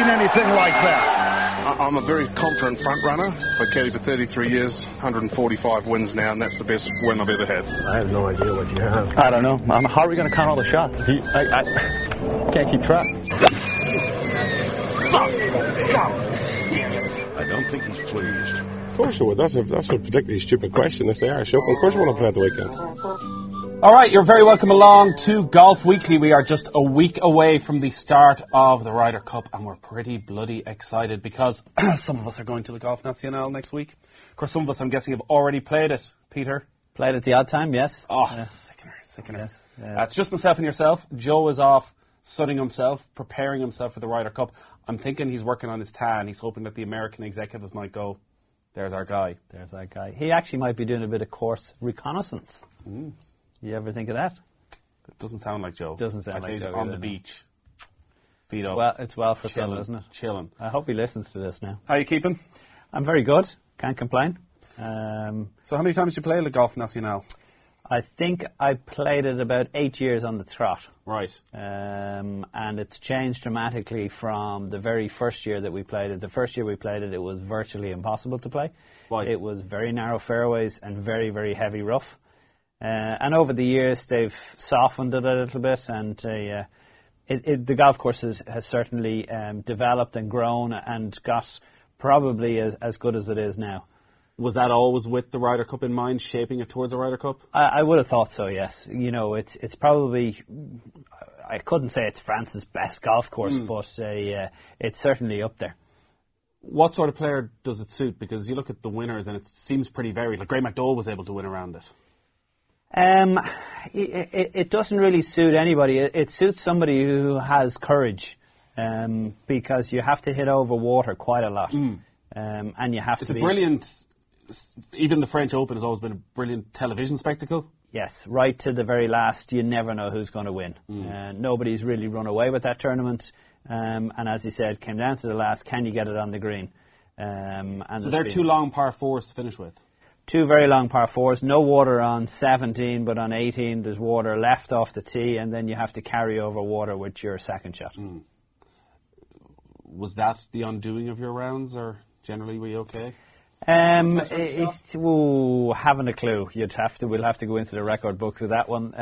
anything like that. I'm a very confident front runner. Played caddy for 33 years, 145 wins now, and that's the best win I've ever had. I have no idea what you have. I don't know. How are we going to count all the shots? I can't keep track. I don't think he's pleased. Of course I would. That's a particularly stupid question. It's the Irish Open. Of course I want to play at the weekend. All right, you're very welcome along to Golf Weekly. We are just a week away from the start of the Ryder Cup, and we're pretty bloody excited because some of us are going to the Golf Nacional next week. Of course, some of us, I'm guessing, have already played it. Peter? Played it the odd time, yes. Oh, yeah. Sickener. Yes, it's just myself and yourself. Joe is off sunning himself, preparing himself for the Ryder Cup. I'm thinking he's working on his tan. He's hoping that the American executives might go, there's our guy. There's our guy. He actually might be doing a bit of course reconnaissance. You ever think of that? It doesn't sound like Joe. Doesn't sound I'd like say Joe. He's on the beach. Feet up. Well, it's well for chilling, some, isn't it? Chilling. I hope he listens to this now. How are you keeping? I'm very good. Can't complain. So how many times did you play Le Golf Nacional? I think I played it about 8 years on the trot. Right. And it's changed dramatically from the very first year that we played it. The first year we played it, it was virtually impossible to play. Why? It was very narrow fairways and very, very heavy rough. And over the years, they've softened it a little bit, and the golf course has certainly developed and grown and got probably as good as it is now. Was that always with the Ryder Cup in mind, shaping it towards the Ryder Cup? I would have thought so, yes. You know, it's probably, I couldn't say it's France's best golf course, but it's certainly up there. What sort of player does it suit? Because you look at the winners and it seems pretty varied. Like Graeme McDowell was able to win around it. It doesn't really suit anybody. It suits somebody who has courage, because you have to hit over water quite a lot, and you have to be... It's a brilliant... Even the French Open has always been a brilliant television spectacle. Yes, right to the very last, you never know who's going to win. Nobody's really run away with that tournament, and as he said, came down to the last, can you get it on the green? And so they're two long par fours to finish with. Two very long par fours, no water on 17, but on 18 there's water left off the tee, and then you have to carry over water with your second shot. Was that the undoing of your rounds, or generally were you okay? Haven't a clue. We'll have to go into the record books of that one.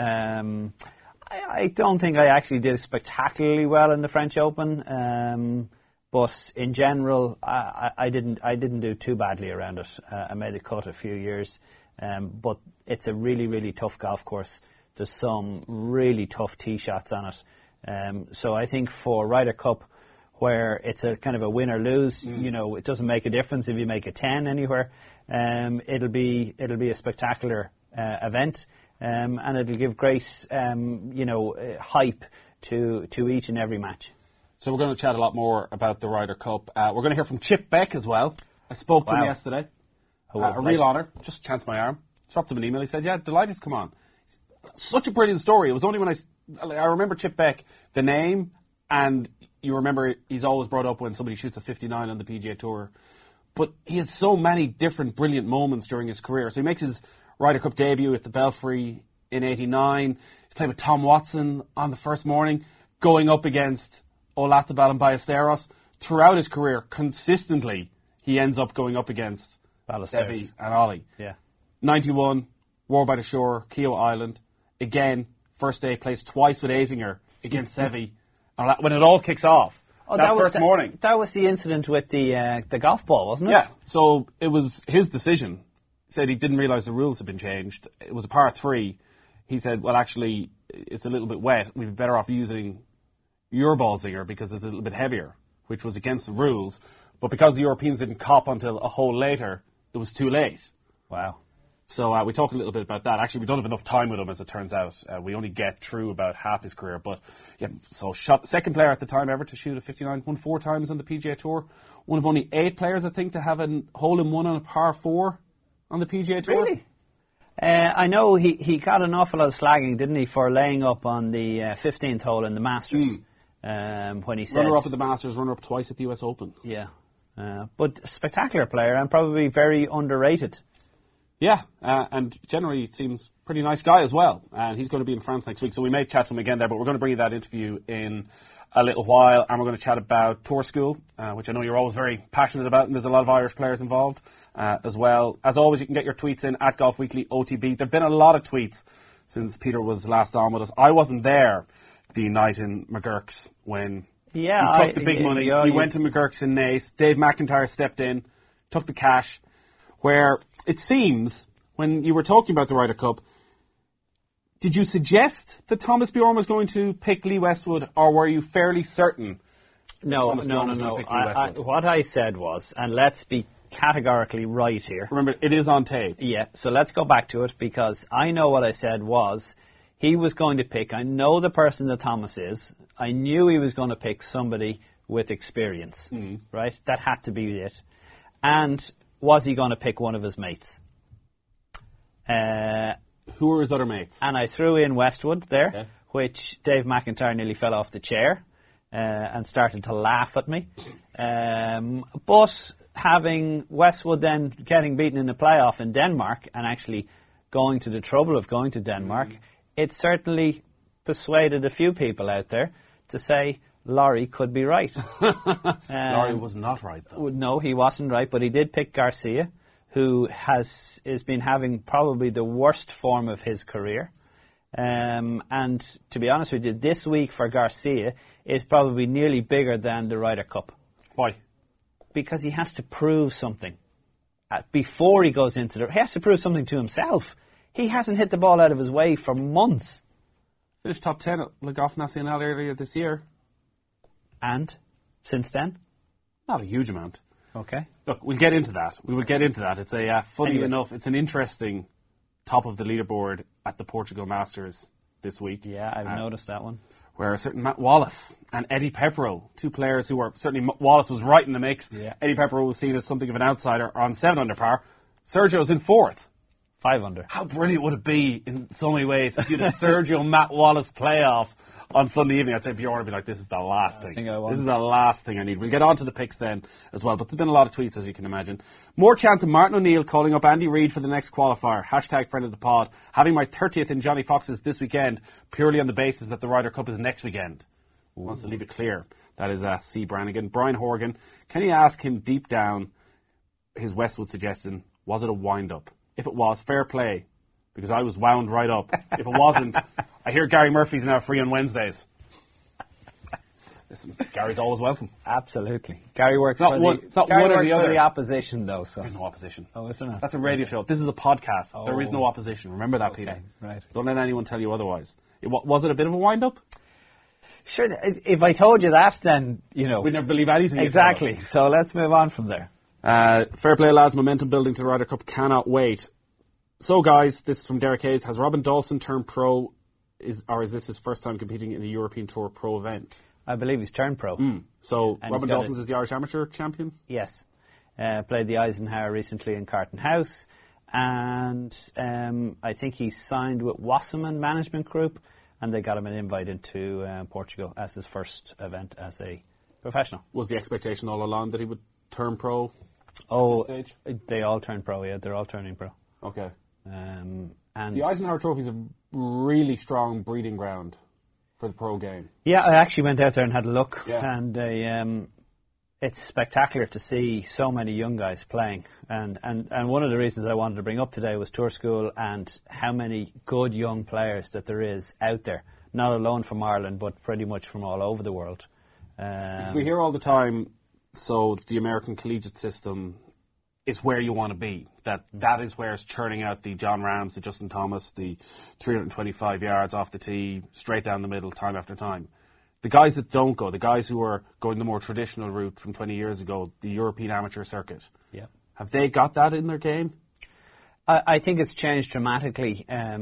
I don't think I actually did spectacularly well in the French Open. But in general, I didn't do too badly around it. I made a cut a few years, but it's a really, really tough golf course. There's some really tough tee shots on it. So I think for Ryder Cup, where it's a kind of a win or lose, you know, it doesn't make a difference if you make a 10 anywhere. It'll be a spectacular event, and it'll give great, hype to each and every match. So we're going to chat a lot more about the Ryder Cup. We're going to hear from Chip Beck as well. I spoke to him yesterday. A real honour. Just chanced my arm. Dropped him an email. He said, yeah, delighted to come on. Such a brilliant story. It was only when I remember Chip Beck, the name, and you remember he's always brought up when somebody shoots a 59 on the PGA Tour. But he has so many different brilliant moments during his career. So he makes his Ryder Cup debut at the Belfry in '89. He's played with Tom Watson on the first morning, going up against Olajuwon and Ballesteros. Throughout his career, consistently, he ends up going up against Seve and Ollie. Yeah. 91, War by the Shore, Keogh Island. Again, first day plays twice with Azinger against Seve. When it all kicks off, morning. That was the incident with the golf ball, wasn't it? Yeah, so it was his decision. He said he didn't realise the rules had been changed. It was a par 3. He said, well, actually, it's a little bit wet. We'd be better off using your ball zinger because it's a little bit heavier, which was against the rules. But because the Europeans didn't cop until a hole later, it was too late. Wow. So we talked a little bit about that. Actually, we don't have enough time with him, as it turns out. We only get through about half his career. But yeah, so second player at the time ever to shoot a 59, won 4 times on the PGA Tour. One of only 8 players, I think, to have a hole-in-one on a par 4 on the PGA Tour. Really? I know he got an awful lot of slagging, didn't he, for laying up on the 15th hole in the Masters. When he said... Runner-up at the Masters, runner-up twice at the US Open. Yeah. But spectacular player and probably very underrated. Yeah, and generally seems pretty nice guy as well. And he's going to be in France next week, so we may chat to him again there, but we're going to bring you that interview in a little while, and we're going to chat about Tour School, which I know you're always very passionate about, and there's a lot of Irish players involved as well. As always, you can get your tweets in at Golf Weekly OTB. There have been a lot of tweets since Peter was last on with us. I wasn't there the night in McGurk's when he took the big money. He went to McGurk's in Naas. Dave McIntyre stepped in, took the cash, where it seems, when you were talking about the Ryder Cup, did you suggest that Thomas Bjorn was going to pick Lee Westwood, or were you fairly certain? No. What I said was, and let's be categorically right here. Remember, it is on tape. Yeah, so let's go back to it, because I know what I said was he was going to pick, I know the person that Thomas is, I knew he was going to pick somebody with experience, right? That had to be it. And was he going to pick one of his mates? Who were his other mates? And I threw in Westwood there, which Dave McIntyre nearly fell off the chair and started to laugh at me. But having Westwood then getting beaten in the playoff in Denmark and actually going to the trouble of going to Denmark, it certainly persuaded a few people out there to say Laurie could be right. Laurie was not right, though. No, he wasn't right, but he did pick Garcia, who has been having probably the worst form of his career. And to be honest with you, this week for Garcia is probably nearly bigger than the Ryder Cup. Why? Because he has to prove something. Before he goes into he has to prove something to himself. He hasn't hit the ball out of his way for months. Finished top 10 at Le Golf National earlier this year. And since then? Not a huge amount. Okay. Look, we'll get into that. We will get into that. It's funny enough, it's an interesting top of the leaderboard at the Portugal Masters this week. Yeah, I've noticed that one. Where a certain Matt Wallace and Eddie Pepperell, two players who were, certainly Wallace was right in the mix. Yeah. Eddie Pepperell was seen as something of an outsider on 7 under par. Sergio's in 4th. 5 under. How brilliant would it be in so many ways if you had a Sergio Matt Wallace playoff on Sunday evening? I'd say Bjorn would be like, this is the last thing. This is the last thing I need. We'll get on to the picks then as well, but there's been a lot of tweets, as you can imagine. More chance of Martin O'Neill calling up Andy Reid for the next qualifier. # friend of the pod. Having my 30th in Johnny Fox's this weekend, purely on the basis that the Ryder Cup is next weekend. Wants to leave it clear. That is C. Brannigan. Brian Horgan, can you ask him deep down his Westwood suggestion, was it a wind-up? If it was, fair play, because I was wound right up. If it wasn't, I hear Gary Murphy's now free on Wednesdays. Listen, Gary's always welcome. Absolutely. Gary works for the opposition, though. So. There's no opposition. Oh, is there not? That's a radio show. This is a podcast. Oh. There is no opposition. Remember that, Peter. Right. Don't let anyone tell you otherwise. Was it a bit of a wind-up? Sure. If I told you that, then, you know. We'd never believe anything. Exactly. So let's move on from there. Fair play, lads. Momentum building to the Ryder Cup. Cannot wait. So, guys, this is from Derek Hayes. Has Robin Dawson turned pro, or is this his first time competing in a European Tour pro event? I believe he's turned pro. So, Robin Dawson is the Irish amateur champion? Yes. Played the Eisenhower recently in Carton House. And I think he signed with Wasserman Management Group, and they got him an invite into Portugal as his first event as a professional. Was the expectation all along that he would turn pro? Stage? They all turn pro, yeah. They're all turning pro. Okay. And the Eisenhower Trophy is a really strong breeding ground for the pro game. Yeah, I actually went out there and had a look, and it's spectacular to see so many young guys playing. And one of the reasons I wanted to bring up today was Tour School and how many good young players that there is out there, not alone from Ireland, but pretty much from all over the world. Because we hear all the time, so the American collegiate system is where you want to be. That is where it's churning out the John Rahms, the Justin Thomas, the 325 yards off the tee, straight down the middle, time after time. The guys that don't go, the guys who are going the more traditional route from 20 years ago, the European amateur circuit, have they got that in their game? I think it's changed dramatically.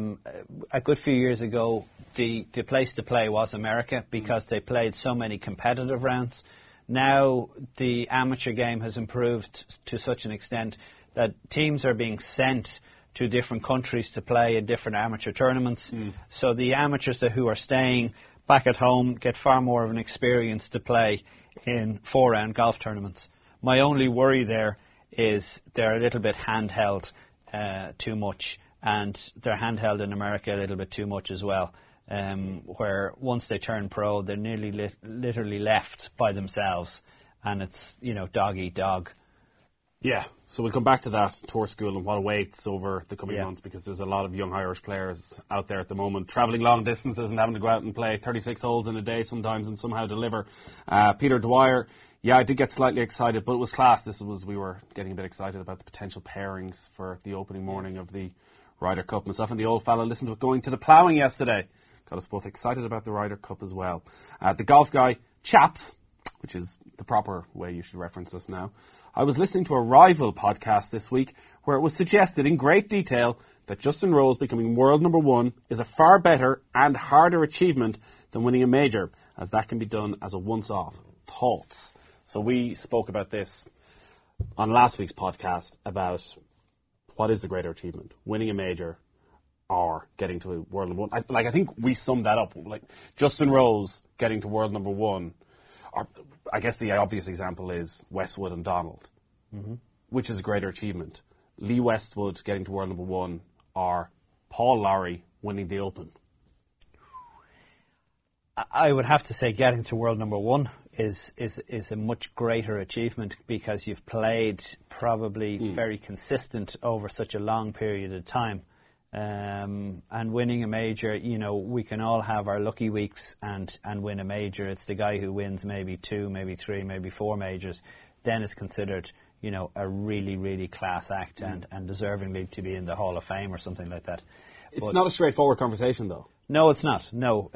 A good few years ago, the place to play was America because they played so many competitive rounds. Now the amateur game has improved to such an extent that teams are being sent to different countries to play in different amateur tournaments. So the amateurs who are staying back at home get far more of an experience to play in 4-round golf tournaments. My only worry there is they're a little bit handheld too much, and they're handheld in America a little bit too much as well. where once they turn pro, they're nearly literally left by themselves, and it's, dog eat dog. Yeah, so we'll come back to that tour school and what awaits over the coming months, because there's a lot of young Irish players out there at the moment travelling long distances and having to go out and play 36 holes in a day sometimes and somehow deliver. Peter Dwyer, I did get slightly excited, but it was class. We were getting a bit excited about the potential pairings for the opening morning of the Ryder Cup. Myself and the old fella listened to it going to the ploughing yesterday. Got us both excited about the Ryder Cup as well. The golf guy, Chaps, which is the proper way you should reference us now. I was listening to a rival podcast this week where it was suggested in great detail that Justin Rose becoming world number one is a far better and harder achievement than winning a major, as that can be done as a once-off. Thoughts? So we spoke about this on last week's podcast about what is the greater achievement, winning a major or getting to a world number one. I think we summed that up. Like Justin Rose getting to world number one, or I guess the obvious example is Westwood and Donald, which is a greater achievement. Lee Westwood getting to world number one or Paul Lawrie winning the Open. I would have to say getting to world number one is a much greater achievement, because you've played probably very consistent over such a long period of time. And winning a major, we can all have our lucky weeks and win a major. It's the guy who wins maybe 2, maybe 3, maybe 4 majors, then is considered, a really, really class act and deservingly to be in the Hall of Fame or something like that. It's not a straightforward conversation, though. No, it's not. No.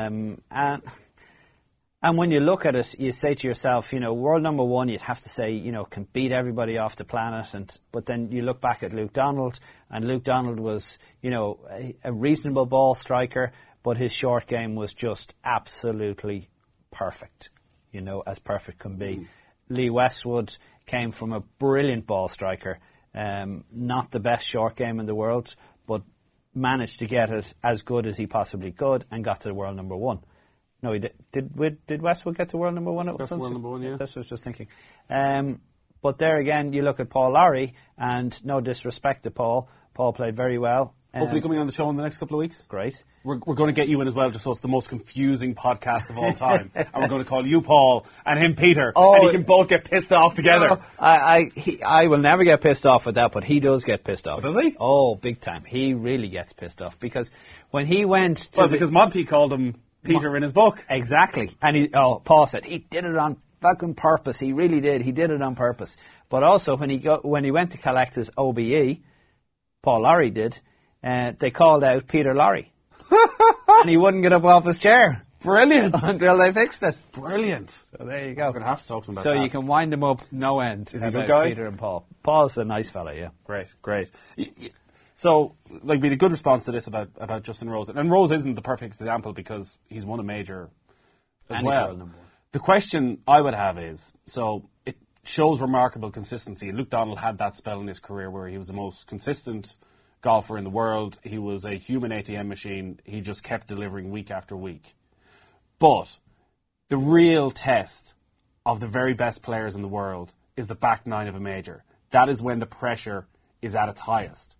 And when you look at it, you say to yourself, world number one, you'd have to say, can beat everybody off the planet. But then you look back at Luke Donald, and Luke Donald was, a reasonable ball striker, but his short game was just absolutely perfect, as perfect can be. Lee Westwood came from a brilliant ball striker, not the best short game in the world, but managed to get it as good as he possibly could and got to the world number one. No, he did. Did Westwood get to world number one? Got to world number one, yeah. That's what I was just thinking. But there again, you look at Paul Lawrie, and no disrespect to Paul. Paul played very well. Hopefully coming on the show in the next couple of weeks. Great. We're going to get you in as well, just so it's the most confusing podcast of all time. And we're going to call you Paul and him Peter, and you can both get pissed off together. I will never get pissed off with that, but he does get pissed off. Does he? Oh, big time. He really gets pissed off, because when he went to... Well, because Monty called him Peter in his book. Exactly. And Paul said he did it on fucking purpose. He really did. He did it on purpose. But also when he went to collect his OBE, Paul Lawrie did, they called out Peter Lawrie. And he wouldn't get up off his chair. Brilliant. Until they fixed it. Brilliant. So there you go. We're going to have to talk to him about that. So you can wind him up no end. Is he a good guy? Peter and Paul. Paul's a nice fella, yeah. Great. So, we had a good response to this about Justin Rose. And Rose isn't the perfect example because he's won a major as well. The question I would have is, so it shows remarkable consistency. Luke Donald had that spell in his career where he was the most consistent golfer in the world. He was a human ATM machine. He just kept delivering week after week. But the real test of the very best players in the world is the back nine of a major. That is when the pressure is at its highest.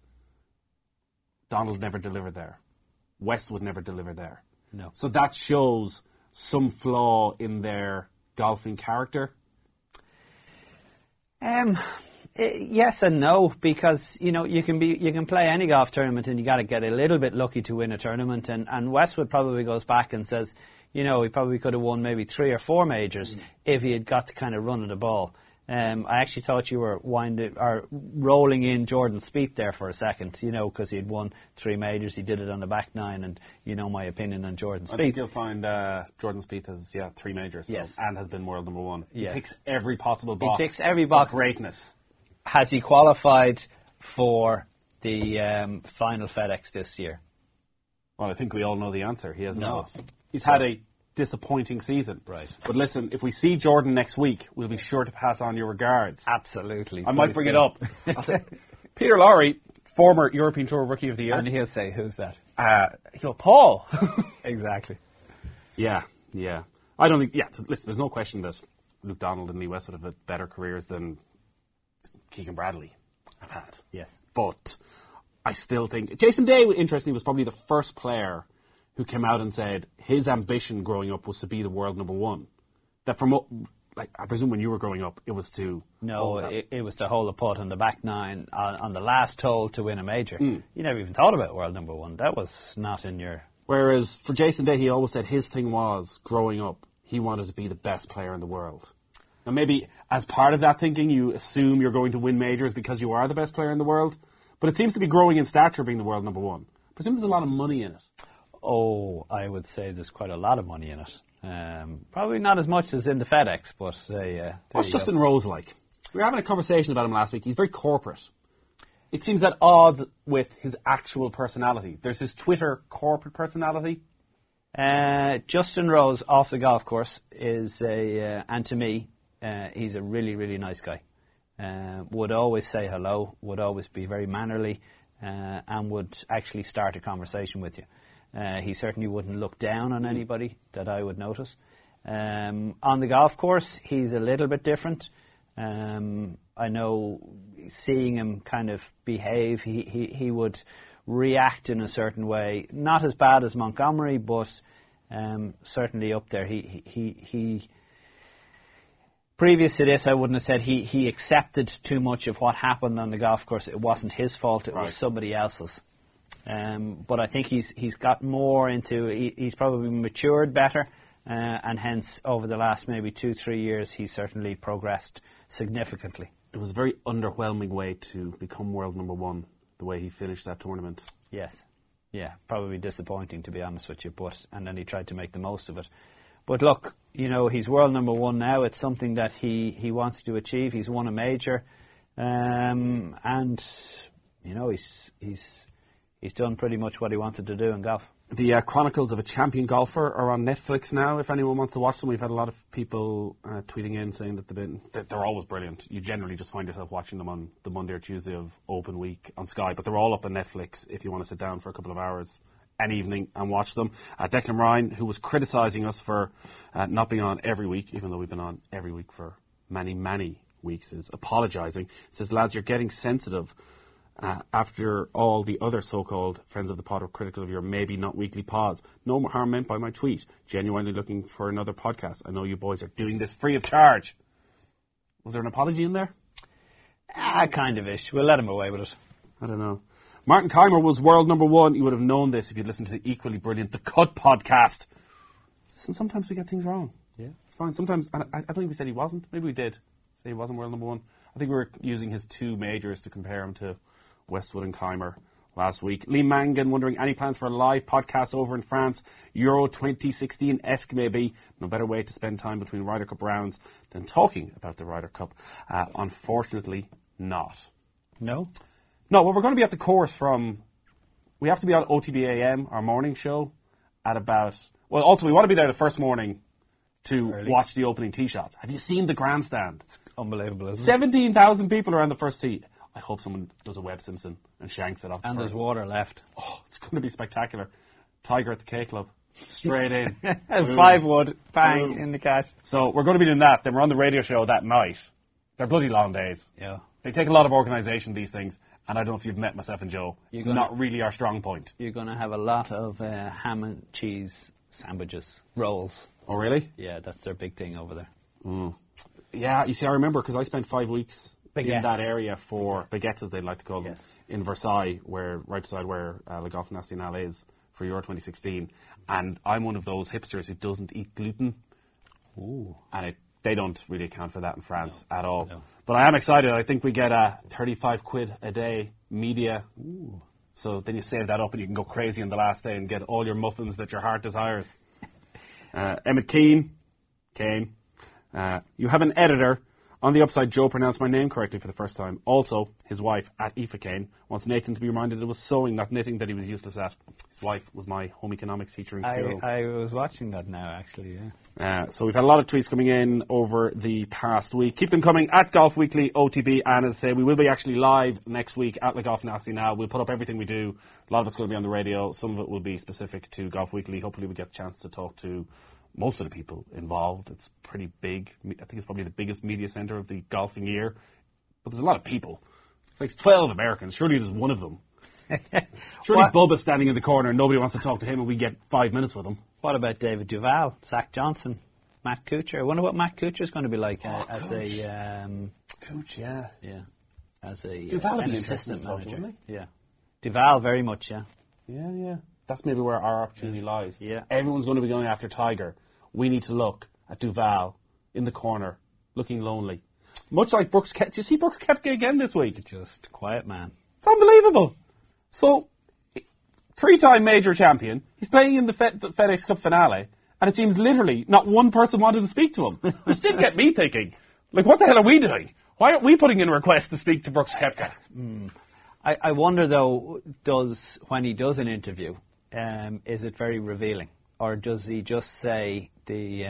Donald never delivered there. Westwood never delivered there. No. So that shows some flaw in their golfing character. Yes and no, because you can play any golf tournament and you got to get a little bit lucky to win a tournament. And Westwood probably goes back and says, he probably could have won maybe 3 or 4 majors if he had got the kind of run of the ball. I actually thought you were rolling in Jordan Spieth there for a second, because he'd won 3 majors. He did it on the back nine, and my opinion on Jordan Spieth. I think you'll find Jordan Spieth has 3 majors, yes, and has been world number one. Yes. He ticks every possible box. He ticks every box. For greatness. Has he qualified for the final FedEx this year? Well, I think we all know the answer. He has not. He's So- had a disappointing season. Right. But listen, if we see Jordan next week, we'll be sure to pass on your regards. Absolutely. I might bring it up. I'll say, Peter Lawrie, former European Tour Rookie of the Year. And he'll say, who's that? Paul. Exactly. Yeah. I don't think, listen, there's no question that Luke Donald and Lee Westwood have had better careers than Keegan Bradley have had. Yes. But I still think Jason Day, interestingly, was probably the first player who came out and said his ambition growing up was to be the world number one. That from, like, I presume when you were growing up, it was to... No, it was to hold a putt on the back nine on the last hole to win a major. You never even thought about world number one. That was not in your... Whereas for Jason Day, he always said his thing was, growing up, he wanted to be the best player in the world. Now maybe as part of that thinking, you assume you're going to win majors because you are the best player in the world. But it seems to be growing in stature being the world number one. I presume there's a lot of money in it. Oh, I would say there's quite a lot of money in it. Probably not as much as in the FedEx, but what's Justin Rose like? We were having a conversation about him last week. He's very corporate. It seems at odds with his actual personality. There's his Twitter corporate personality. Justin Rose off the golf course is and to me, he's a really, really nice guy. Would always say hello, would always be very mannerly, and would actually start a conversation with you. He certainly wouldn't look down on anybody that I would notice. On the golf course, he's a little bit different. I know seeing him kind of behave, he would react in a certain way. Not as bad as Montgomery, but certainly up there. He previous to this, I wouldn't have said he accepted too much of what happened on the golf course. It wasn't his fault, it was somebody else's. But I think he's got more into, he's probably matured better, and hence over the last maybe 2-3 years he's certainly progressed significantly. It was a very underwhelming way to become world number one, the way he finished that tournament. Yes. Yeah, probably disappointing to be honest with you, and then he tried to make the most of it. But look, you know, he's world number one now. It's something that he wants to achieve. He's won a major, and you know he's done pretty much what he wanted to do in golf. The Chronicles of a Champion Golfer are on Netflix now. If anyone wants to watch them, we've had a lot of people tweeting in saying that they're always brilliant. You generally just find yourself watching them on the Monday or Tuesday of Open Week on Sky, but they're all up on Netflix if you want to sit down for a couple of hours an evening and watch them. Declan Ryan, who was criticising us for not being on every week, even though we've been on every week for many, many weeks, is apologising. Says, lads, you're getting sensitive after all the other so-called friends of the pod are critical of your maybe not weekly pods. No harm meant by my tweet. Genuinely looking for another podcast. I know you boys are doing this free of charge. Was there an apology in there? Kind of ish. We'll let him away with it. I don't know. Martin Keimer was world number one. You would have known this if you'd listened to the equally brilliant The Cut podcast. Listen, sometimes we get things wrong. Yeah. It's fine. Sometimes, I don't think we said he wasn't. Maybe we did say he wasn't world number one. I think we were using his 2 majors to compare him to Westwood and Keimer last week. Lee Mangan wondering, any plans for a live podcast over in France? Euro 2016-esque maybe. No better way to spend time between Ryder Cup rounds than talking about the Ryder Cup. Unfortunately, not. No? No, well, we're going to be at the course we have to be on OTB AM, our morning show, at about, well, also we want to be there the first morning to watch the opening tee shots. Have you seen the grandstand? It's unbelievable, isn't it? 17,000 people are on the first tee. I hope someone does a Webb Simpson and shanks it off the And first. there's water left. Oh, it's going to be spectacular. Tiger at the K Club. Straight in. 5 wood, bang, Boom. in the cash. So we're going to be doing that. Then we're on the radio show that night. They're bloody long days. Yeah. They take a lot of organisation, these things. And I don't know if you've met myself and Joe. It's not really our strong point. You're going to have a lot of ham and cheese sandwiches, rolls. Oh, really? Yeah, that's their big thing over there. Mm. Yeah, you see, I remember because I spent 5 weeks Baguettes. in that area for baguettes, as they like to call them, Yes. in Versailles, right beside where Le Golf National is for Euro 2016. And I'm one of those hipsters who doesn't eat gluten. Ooh. And they don't really account for that in France at all. No. But I am excited. I think we get 35 quid a day media. Ooh. So then you save that up and you can go crazy on the last day and get all your muffins that your heart desires. Emmett Kane. You have an editor. On the upside, Joe pronounced my name correctly for the first time. Also, his wife, at Aoife Kane, wants Nathan to be reminded it was sewing, not knitting, that he was useless at. His wife was my home economics teacher in school. I was watching that now, actually, yeah. So we've had a lot of tweets coming in over the past week. Keep them coming at Golf Weekly OTB. And as I say, we will be actually live next week at Le Golf National. We'll put up everything we do. A lot of it's going to be on the radio. Some of it will be specific to Golf Weekly. Hopefully we get a chance to talk to most of the people involved. It's pretty big. I think it's probably the biggest media centre of the golfing year. But there's a lot of people. It's like 12 Americans. Surely there's one of them Surely Bubba's standing in the corner and nobody wants to talk to him and we get 5 minutes with him. What about David Duval, Zach Johnson, Matt Kuchar? I wonder what Matt Kuchar's going to be like as a... Cooch, yeah. Yeah, as a Duval would an be assistant interesting to talk to, manager. wouldn't Yeah, Duval very much, yeah. Yeah. That's maybe where our opportunity lies. Yeah. Everyone's going to be going after Tiger. We need to look at Duval in the corner, looking lonely. Much like Brooks Koepka. Do you see Brooks Koepka again this week? Just quiet man. It's unbelievable. So, 3-time major champion. He's playing in the FedEx Cup finale, and it seems literally not one person wanted to speak to him. Which did get me thinking, like, what the hell are we doing? Why aren't we putting in a request to speak to Brooks Koepka? I wonder, though, when he does an interview, is it very revealing? Or does he just say the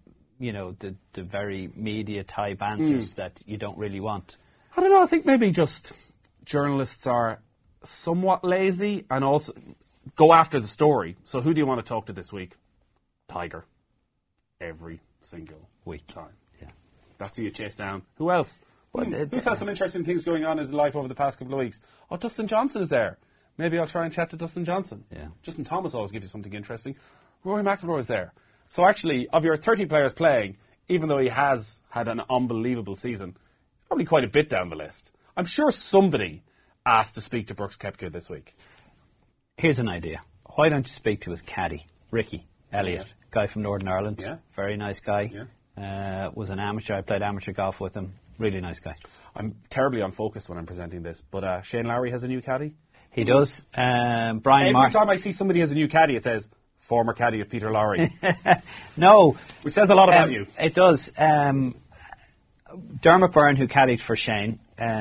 very media-type answers that you don't really want? I don't know. I think maybe just journalists are somewhat lazy and also go after the story. So who do you want to talk to this week? Tiger. Every single time. Yeah. That's who you chase down. Who else? Who's had some interesting things going on in his life over the past couple of weeks? Oh, Dustin Johnson is there. Maybe I'll try and chat to Dustin Johnson. Yeah. Justin Thomas always gives you something interesting. Rory McIlroy is there. So actually, of your 30 players playing, even though he has had an unbelievable season, he's probably quite a bit down the list. I'm sure somebody asked to speak to Brooks Koepka this week. Here's an idea. Why don't you speak to his caddy, Ricky Elliott, guy from Northern Ireland. Yeah. Very nice guy. Yeah. Was an amateur. I played amateur golf with him. Really nice guy. I'm terribly unfocused when I'm presenting this, but Shane Lowry has a new caddy. He does. Brian Every time I see somebody has a new caddy, it says, former caddy of Peter Lowry. No. Which says a lot about you. It does. Dermot Byrne, who caddied for Shane,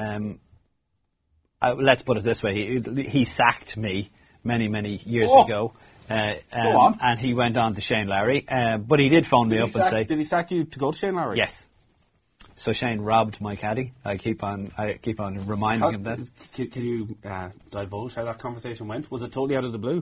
let's put it this way, he sacked me many years ago. Go on. And he went on to Shane Lowry. But he did phone me up and say... Did he sack you to go to Shane Lowry? Yes. So Shane robbed my caddy. I keep on reminding him that. Can you divulge how that conversation went? Was it totally out of the blue?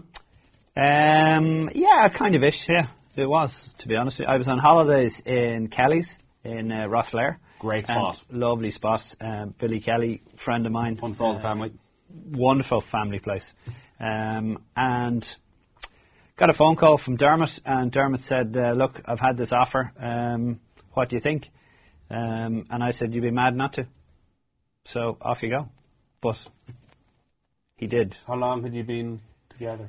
Yeah, kind of ish. Yeah, it was. To be honest, I was on holidays in Kelly's in Rosslare. Great spot. Lovely spot. Billy Kelly, friend of mine. Fun for all the family. Wonderful family place. And got a phone call from Dermot, and Dermot said, "Look, I've had this offer. What do you think?" And I said, "You'd be mad not to." So off you go. But he did. How long had you been together?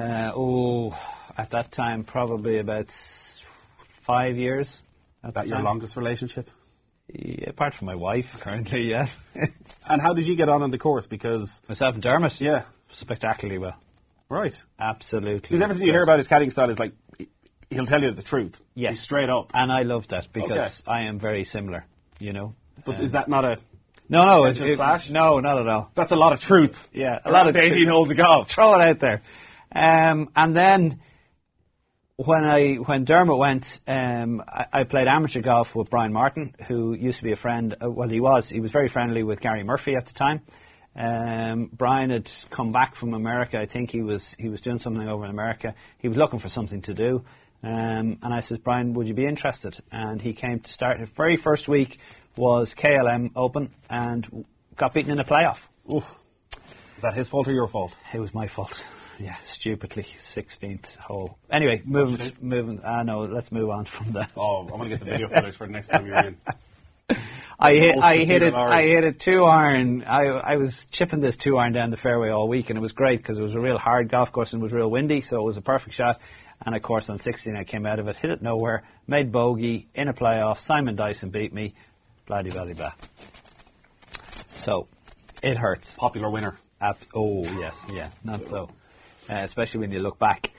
At that time, probably about 5 years. Is that your longest relationship? Yeah, apart from my wife, currently, yes. And how did you get on the course? Because myself and Dermot? Yeah. Spectacularly well. Right. Absolutely. Because everything you hear about his caddying style is like, he'll tell you the truth. Yes. He's straight up. And I love that because I am very similar, you know. But is that not a clash? No, not at all. That's a lot of truth. Yeah, a lot of 18 holes of golf. Throw it out there. And then when Dermot went, I played amateur golf with Brian Martin, who used to be a friend. He was very friendly with Gary Murphy at the time. Brian had come back from America. I think he was doing something over in America. He was looking for something to do. And I said, "Brian, would you be interested?" And he came to start. His very first week was KLM Open and got beaten in the playoff. Oof. Is that his fault or your fault? It was my fault. Yeah, stupidly, 16th hole. Anyway, moving. No, let's move on from that. Oh, I want to get the video footage for the next time you're in. I hit a 2-iron. I was chipping this 2-iron down the fairway all week, and it was great because it was a real hard golf course and it was real windy, so it was a perfect shot. And of course, on 16, I came out of it, hit it nowhere, made bogey in a playoff. Simon Dyson beat me. Blah de blah de blah. So it hurts. Popular winner. Oh yes, yeah, not so. Especially when you look back.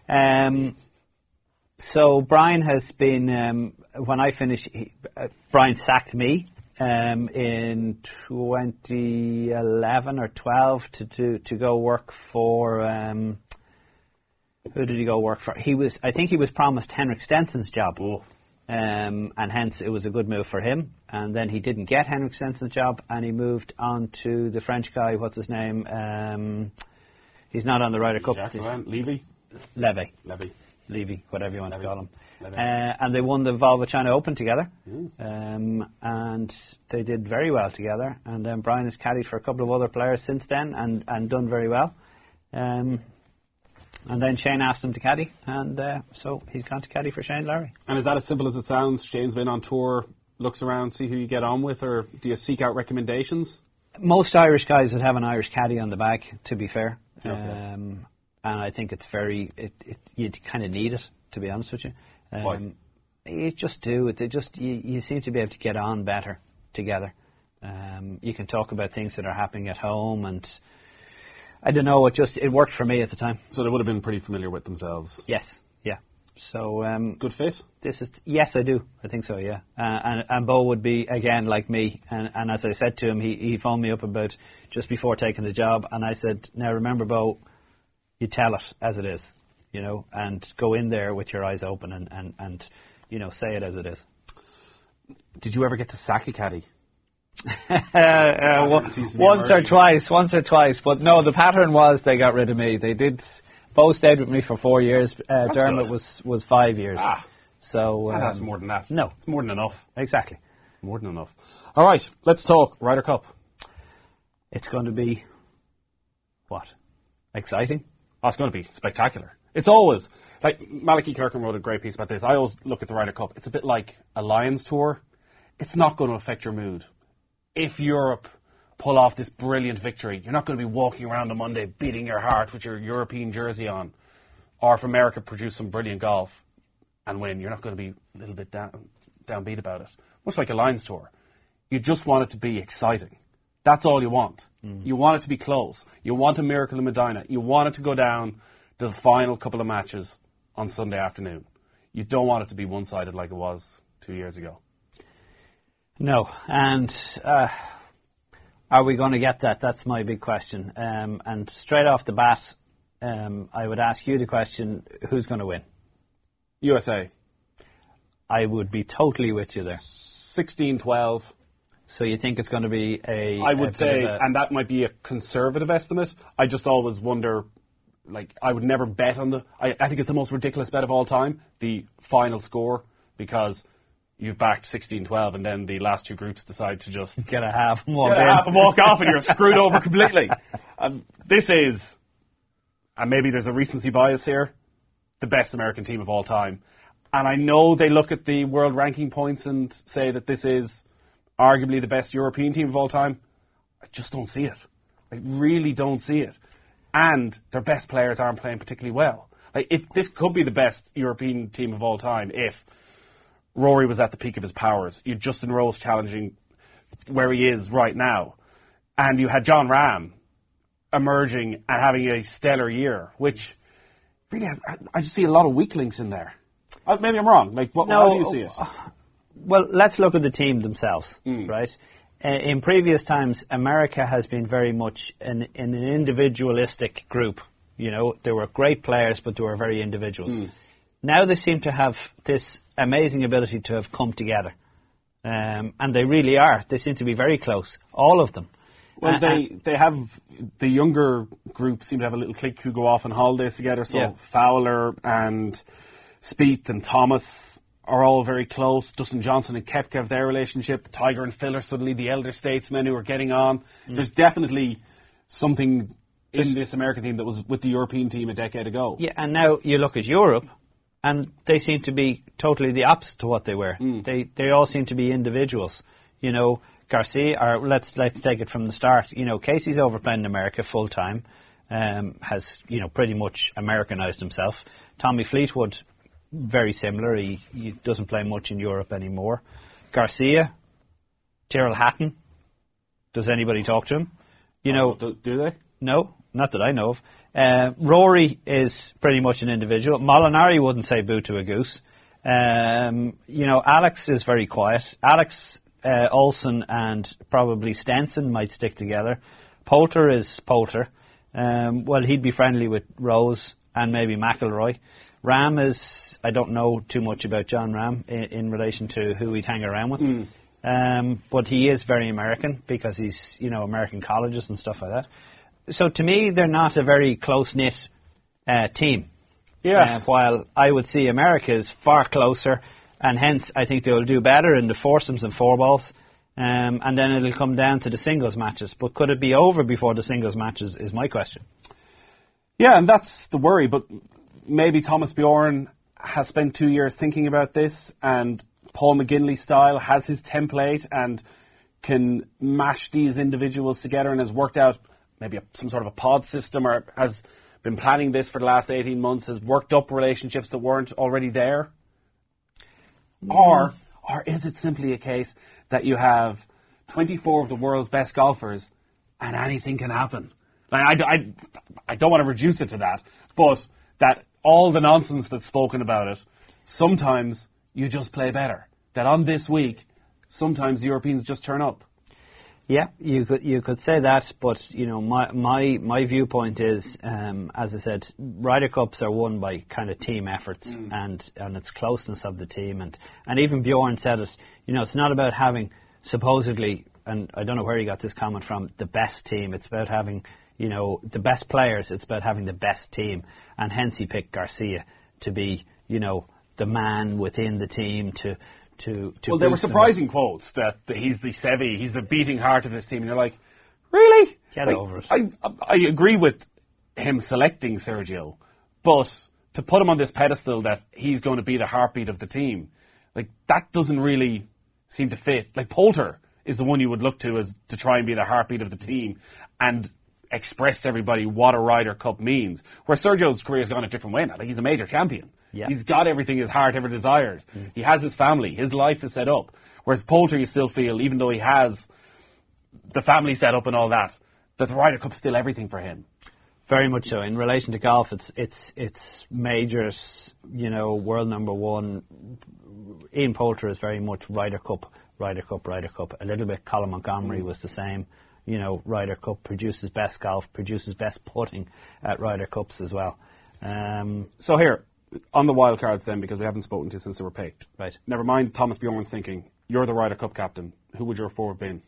So Brian has been, when I finished, Brian sacked me in 2011 or 12 to go work for, who did he go work for? I think he was promised Henrik Stenson's job. And hence it was a good move for him. And then he didn't get Henrik Stenson's job, and he moved on to the French guy, what's his name? He's not on the Ryder Cup. Levy. Levy. Levy, whatever you want to call him. And they won the Volvo China Open together. And they did very well together. And then Brian has caddied for a couple of other players since then and done very well. And then Shane asked him to caddy, and so he's gone to caddy for Shane Lowry. And is that as simple as it sounds? Shane's been on tour, looks around, see who you get on with, or do you seek out recommendations? Most Irish guys would have an Irish caddy on the back, to be fair. Okay. And I think it's you kind of need it, to be honest with you. Why? You just do. You seem to be able to get on better together. You can talk about things that are happening at home, and I don't know. It worked for me at the time. So they would have been pretty familiar with themselves. Yes, yeah. So good fit. Yes, I do. I think so. Yeah, and Bo would be again like me. And as I said to him, he phoned me up about just before taking the job, and I said, "Now remember, Bo, you tell it as it is, and go in there with your eyes open and say it as it is." Did you ever get to sack a caddy? Once or twice, but no, the pattern was they got rid of me. They did. Bo stayed with me for 4 years. Dermot was 5 years. So that's more than that. No, it's more than enough. Exactly, more than enough. All right, let's talk Ryder Cup. It's going to be what? Exciting. Oh, it's going to be spectacular. It's always like Malachi Kirkham wrote a great piece about this. I always look at the Ryder Cup. It's a bit like a Lions tour. It's not going to affect your mood. If Europe pull off this brilliant victory, you're not going to be walking around on Monday beating your heart with your European jersey on. Or if America produce some brilliant golf and win, you're not going to be a little bit downbeat about it. Much like a Lions tour. You just want it to be exciting. That's all you want. You want it to be close. You want a miracle in Medina. You want it to go down to the final couple of matches on Sunday afternoon. You don't want it to be one-sided like it was 2 years ago. No, and are we going to get that? That's my big question. And straight off the bat, I would ask you the question, who's going to win? USA. I would be totally with you there. 16-12. So you think it's going to be I would say, and that might be a conservative estimate. I just always wonder, I would never bet on I think it's the most ridiculous bet of all time, the final score, because you've backed 16-12 and then the last two groups decide to just get a half and walk off and you're screwed over completely. This is, and maybe there's a recency bias here, the best American team of all time. And I know they look at the world ranking points and say that this is arguably the best European team of all time. I just don't see it. I really don't see it. And their best players aren't playing particularly well. If this could be the best European team of all time, if Rory was at the peak of his powers, you had Justin Rose challenging where he is right now, and you had John Rahm emerging and having a stellar year, which really I just see a lot of weak links in there. Maybe I'm wrong. How do you see it? Well, let's look at the team themselves, right? In previous times, America has been very much an individualistic group. There were great players, but they were very individuals. Now they seem to have this amazing ability to have come together. And they really are. They seem to be very close, all of them. Well, they have, the younger group seem to have a little clique who go off on holidays together. So Fowler and Spieth and Thomas are all very close. Dustin Johnson and Koepka have their relationship. Tiger and Phil are suddenly the elder statesmen who are getting on. There's definitely something in this American team that was with the European team a decade ago. Yeah, and now you look at Europe, and they seem to be totally the opposite to what they were. They all seem to be individuals. Garcia, or let's take it from the start. Casey's overplaying in America full time, has pretty much Americanized himself. Tommy Fleetwood, very similar. He doesn't play much in Europe anymore. Garcia, Tyrrell Hatton. Does anybody talk to him? Do they? No, not that I know of. Rory is pretty much an individual. Molinari wouldn't say boo to a goose. Alex is very quiet. Alex, Olsen and probably Stenson might stick together. Poulter is Poulter. He'd be friendly with Rose and maybe McIlroy. Rahm is, I don't know too much about John Rahm in relation to who he'd hang around with. But he is very American because he's, American colleges and stuff like that. So to me, they're not a very close-knit team. Yeah. While I would see America's far closer, and hence I think they'll do better in the foursomes and four balls. And then it'll come down to the singles matches. But could it be over before the singles matches is my question. Yeah, and that's the worry. But maybe Thomas Bjorn has spent 2 years thinking about this, and Paul McGinley style has his template and can mash these individuals together and has worked out maybe some sort of a pod system, or has been planning this for the last 18 months, has worked up relationships that weren't already there. Or is it simply a case that you have 24 of the world's best golfers and anything can happen? Like, I don't want to reduce it to that, but that all the nonsense that's spoken about it, sometimes you just play better. That on this week, sometimes the Europeans just turn up. Yeah, you could say that, but you know my viewpoint is, as I said, Ryder Cups are won by kind of team efforts and its closeness of the team, and even Bjorn said it. You know, it's not about having supposedly, and I don't know where he got this comment from, the best team. It's about having, you know, the best players. It's about having the best team, and hence he picked Garcia to be, you know, the man within the team to well, there were surprising quotes that he's the Seve, he's the beating heart of this team, and you're like, really? Get over it. I agree with him selecting Sergio, but to put him on this pedestal that he's going to be the heartbeat of the team, like, that doesn't really seem to fit. Like, Poulter is the one you would look to as to try and be the heartbeat of the team and express to everybody what a Ryder Cup means. Where Sergio's career has gone a different way now. Like, he's a major champion. Yeah. He's got everything his heart ever desired. He has his family. His life is set up. Whereas Poulter, you still feel, even though he has the family set up and all that the Ryder Cup's still everything for him. Very much so. In relation to golf, it's majors, you know, world number one. Ian Poulter is very much Ryder Cup. A little bit Colin Montgomery was the same. You know, Ryder Cup, produces best golf, produces best putting at Ryder Cups as well. So here, on the wild cards then, because we haven't spoken to since they were picked. Right. Never mind Thomas Bjorn's thinking, you're the Ryder Cup captain. Who would your four have been?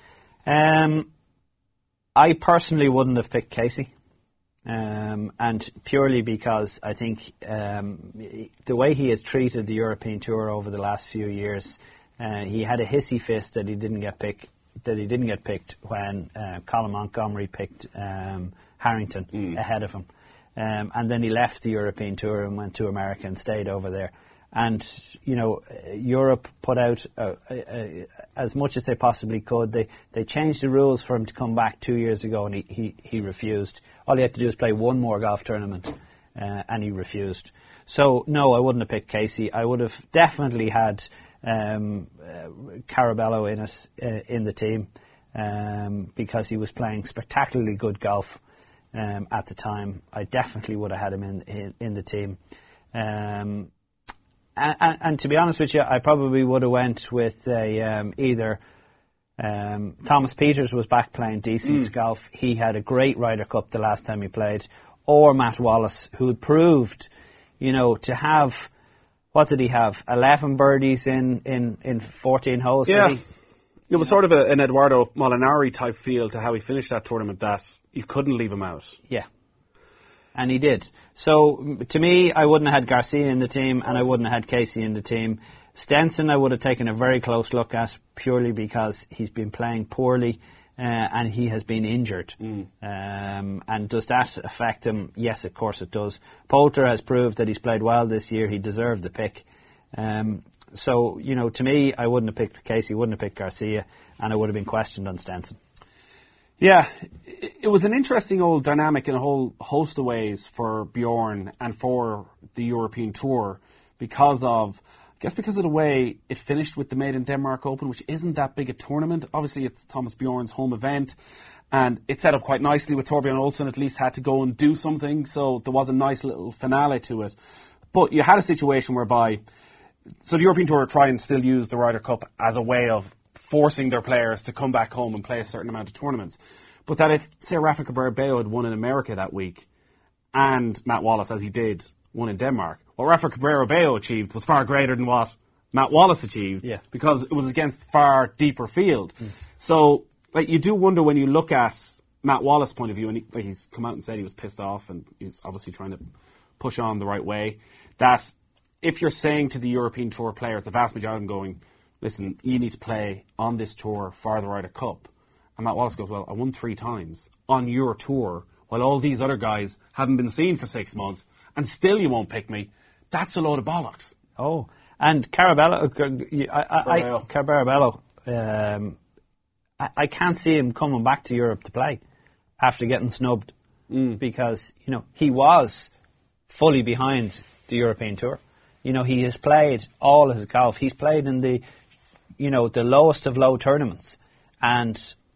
I personally wouldn't have picked Casey. And purely because I think the way he has treated the European Tour over the last few years, he had a hissy fit that he didn't get picked when Colin Montgomery picked Harrington ahead of him. And then he left the European Tour and went to America and stayed over there. And, you know, Europe put out as much as they possibly could. They changed the rules for him to come back 2 years ago, and he refused. All he had to do was play one more golf tournament, and he refused. So, no, I wouldn't have picked Casey. I would have definitely had Carabello in the team because he was playing spectacularly good golf at the time. I definitely would have had him in the team. And to be honest with you, I probably would have went with either Thomas Pieters was back playing decent golf. He had a great Ryder Cup the last time he played. Or Matt Wallace, who had proved, you know, to have, what did he have? 11 birdies in 14 holes. Yeah. It was sort of an Eduardo Molinari type feel to how he finished that tournament that you couldn't leave him out. Yeah. And he did. So, to me, I wouldn't have had Garcia in the team, and I wouldn't have had Casey in the team. Stenson I would have taken a very close look at, purely because he's been playing poorly, and he has been injured. And does that affect him? Yes, of course it does. Poulter has proved that he's played well this year. He deserved the pick. So, you know, to me, I wouldn't have picked Casey, wouldn't have picked Garcia, and I would have been questioned on Stenson. Yeah, it was an interesting old dynamic in a whole host of ways for Bjorn and for the European Tour because of the way it finished with the Made in Denmark Open, which isn't that big a tournament. Obviously, it's Thomas Bjorn's home event, and it set up quite nicely with Torbjorn Olsen at least had to go and do something, so there was a nice little finale to it. But you had a situation whereby, so the European Tour try and still use the Ryder Cup as a way of forcing their players to come back home and play a certain amount of tournaments. But that if, say, Rafa Cabrera-Bello had won in America that week, and Matt Wallace, as he did, won in Denmark, what Rafa Cabrera-Bello achieved was far greater than what Matt Wallace achieved, because it was against far deeper field. So, like, you do wonder when you look at Matt Wallace's point of view, and he's come out and said he was pissed off, and he's obviously trying to push on the right way. That if you're saying to the European Tour players, the vast majority of them going, listen, you need to play on this tour for the Ryder Cup. And Matt Wallace goes, well, I won 3 times on your tour while all these other guys haven't been seen for 6 months and still you won't pick me. That's a load of bollocks. Oh, and Carabello, I can't see him coming back to Europe to play after getting snubbed because, he was fully behind the European Tour. He has played all his golf. He's played in the lowest of low tournaments and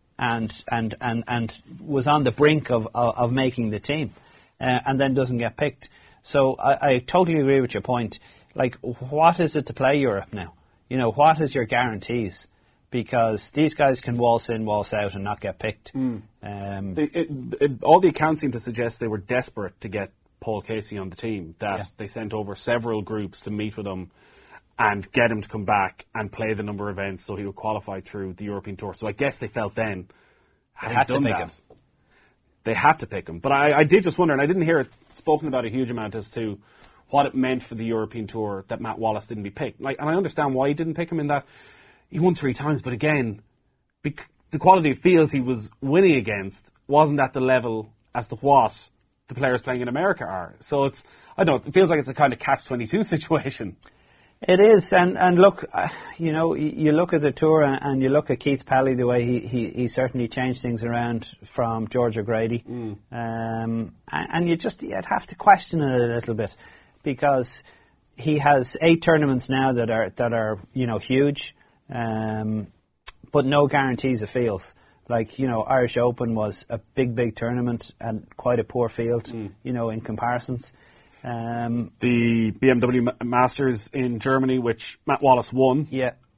was on the brink of making the team and then doesn't get picked. So I totally agree with your point. Like, what is it to play Europe now? What is your guarantees? Because these guys can waltz in, waltz out and not get picked. All the accounts seem to suggest they were desperate to get Paul Casey on the team, that they sent over several groups to meet with him and get him to come back and play the number of events so he would qualify through the European Tour. So I guess they felt then, they had to pick him. They had to pick him. But I did just wonder, and I didn't hear it spoken about a huge amount as to what it meant for the European Tour that Matt Wallace didn't be picked. And I understand why he didn't pick him in that he won 3 times, but again, the quality of fields he was winning against wasn't at the level as to what the players playing in America are. So it feels like it's a kind of catch-22 situation. It is, and look, you look at the tour and you look at Keith Pelley, the way he certainly changed things around from George O'Grady, and you'd have to question it a little bit because he has 8 tournaments now that are huge, but no guarantees of fields. Like, Irish Open was a big tournament and quite a poor field, in comparisons. The BMW Masters in Germany, which Matt Wallace won,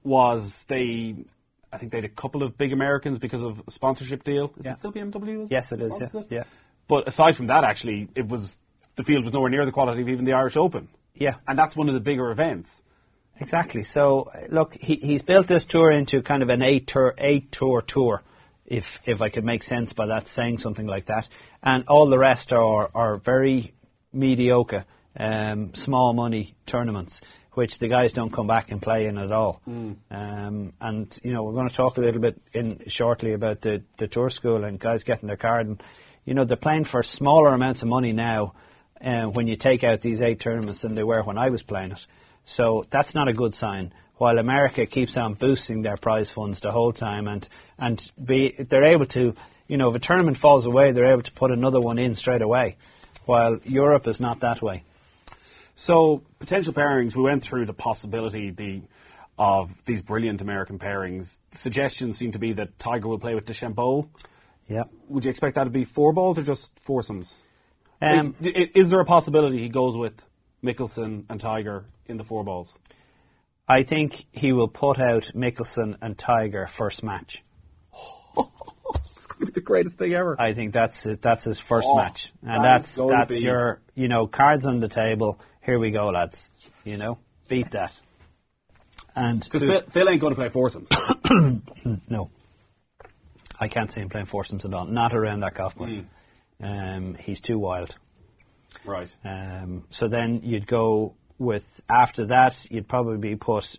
I think they had a couple of big Americans because of a sponsorship deal. Is it still BMW? Yes, it is, yeah. But aside from that, actually, the field was nowhere near the quality of even the Irish Open. Yeah. And that's one of the bigger events. Exactly. So, look, he's built this tour into kind of an 8-tour tour, if I could make sense by that, saying something like that. And all the rest are very mediocre, small money tournaments, which the guys don't come back and play in at all. And we're going to talk a little bit shortly about the tour school and guys getting their card. And they're playing for smaller amounts of money now when you take out these 8 tournaments than they were when I was playing it. So that's not a good sign. While America keeps on boosting their prize funds the whole time, and they're able to, if a tournament falls away, they're able to put another one in straight away. While Europe is not that way. So, potential pairings, we went through the possibility of these brilliant American pairings. The suggestions seem to be that Tiger will play with DeChambeau. Yeah. Would you expect that to be 4 balls or just foursomes? Is there a possibility he goes with Mickelson and Tiger in the 4 balls? I think he will put out Mickelson and Tiger first match. It's going to be the greatest thing ever. I think that's his first match, and that's your cards on the table. Here we go, lads. Beat that. And because Phil ain't going to play foursomes. No, I can't see him playing foursomes at all. Not around that golf course. He's too wild. Right. So then you'd go with, after that, you'd probably put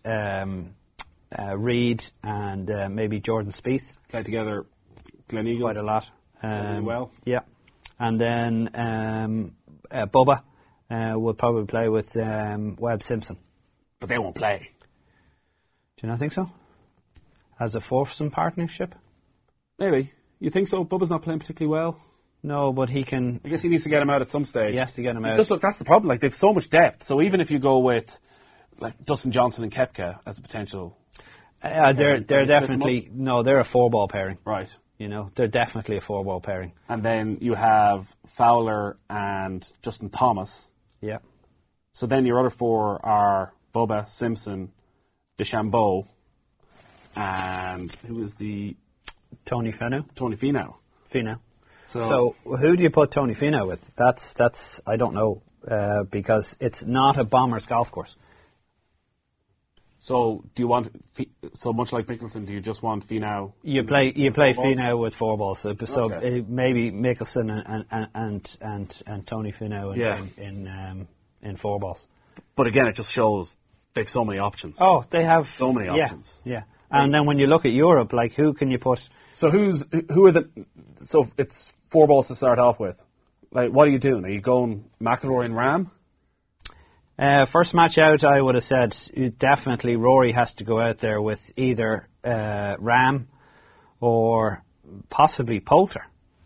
Reed and maybe Jordan Spieth. Play together Gleneagles. Quite a lot. Well. Yeah. And then Bubba will probably play with Webb Simpson. But they won't play. Do you not think so? As a foursome partnership? Maybe. You think so? Bubba's not playing particularly well. No, but he can... I guess he needs to get him out at some stage. He has to get him out. Just look, that's the problem. Like, they've so much depth. So even if you go with Dustin Johnson and Koepka as a potential... they're definitely... No, they're a 4-ball pairing. Right. They're definitely a 4-ball pairing. And then you have Fowler and Justin Thomas. Yeah. So then your other 4 are Bubba, Simpson, DeChambeau, and who is the... Tony Finau. Tony Finau. So who do you put Tony Finau with? That's I don't know, because it's not a Bombers golf course. So do you want so much like Mickelson? Do you just want Finau? You play Finau with 4 balls. So maybe Mickelson and Tony Finau in 4 balls. But again, it just shows they've so many options. Oh, they have so many options. Yeah. And then when you look at Europe, like who can you put? So who are the? So it's 4 balls to start off with. Like, what are you doing? Are you going McIlroy and Rahm? First match out, I would have said definitely Rory has to go out there with either Rahm or possibly Poulter.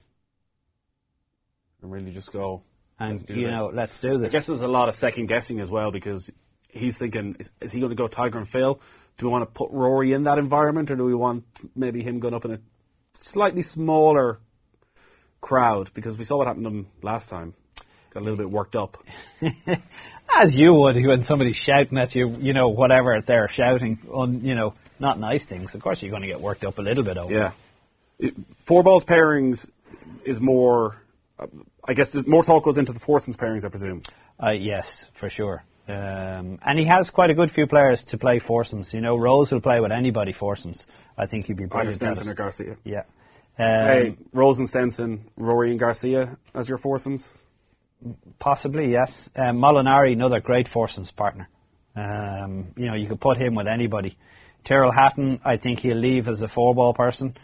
And really just go. And, let's do this. I guess there's a lot of second guessing as well because he's thinking, is he going to go Tiger and Phil? Do we want to put Rory in that environment or do we want maybe him going up in a slightly smaller crowd? Because we saw what happened to him last time. Got a little bit worked up. As you would when somebody's shouting at you, whatever they're shouting on, not nice things. Of course you're going to get worked up a little bit over. Yeah. 4 balls pairings is more, I guess more thought goes into the foursomes pairings, I presume. Yes, for sure. And he has quite a good few players to play foursomes. Rose will play with anybody foursomes. I think he'd be brilliant. Either Stenson or Garcia. Yeah. Rose and Stenson, Rory and Garcia as your foursomes? Possibly, yes. Molinari, another great foursomes partner. You could put him with anybody. Tyrrell Hatton, I think he'll leave as a 4-ball person.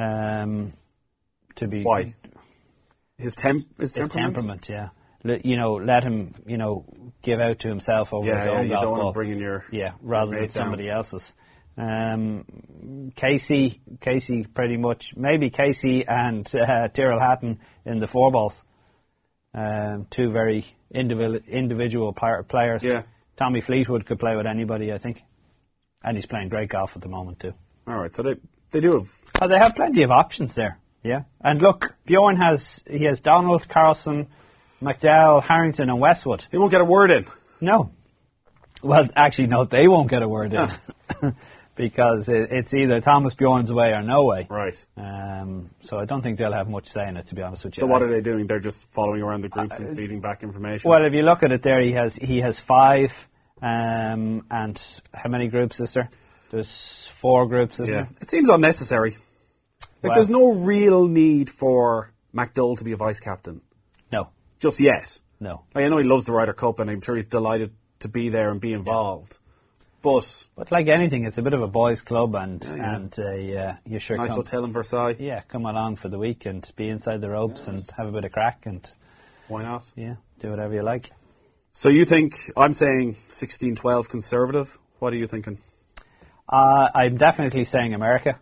To be Why? His temperament? His temperament, yeah. Let him, give out to himself over his own golf ball. You don't want to bring in your rather than somebody else's. Casey, pretty much. Maybe Casey and Tyrrell Hatton in the 4 balls. 2 very individual players. Yeah. Tommy Fleetwood could play with anybody, I think. And he's playing great golf at the moment, too. All right, so they do have... Oh, they have plenty of options there, yeah. And look, Bjorn has Donald, Carlson, McDowell, Harrington and Westwood. He won't get a word in. No. Well, actually, no, they won't get a word in. Because it's either Thomas Bjorn's way or no way. Right. So I don't think they'll have much say in it, to be honest with you. So what are they doing? They're just following around the groups and feeding back information? Well, if you look at it there, he has 5. And how many groups is there? There's 4 groups, isn't there? It seems unnecessary. There's no real need for McDowell to be a vice-captain. No. Just yet. No. I know he loves the Ryder Cup and I'm sure he's delighted to be there and be involved. But like anything, it's a bit of a boys' club, and you sure nice hotel in Versailles. Yeah, come along for the week and be inside the ropes and have a bit of crack, and why not? Yeah, do whatever you like. So you think I'm saying 16-12 conservative? What are you thinking? I'm definitely saying America,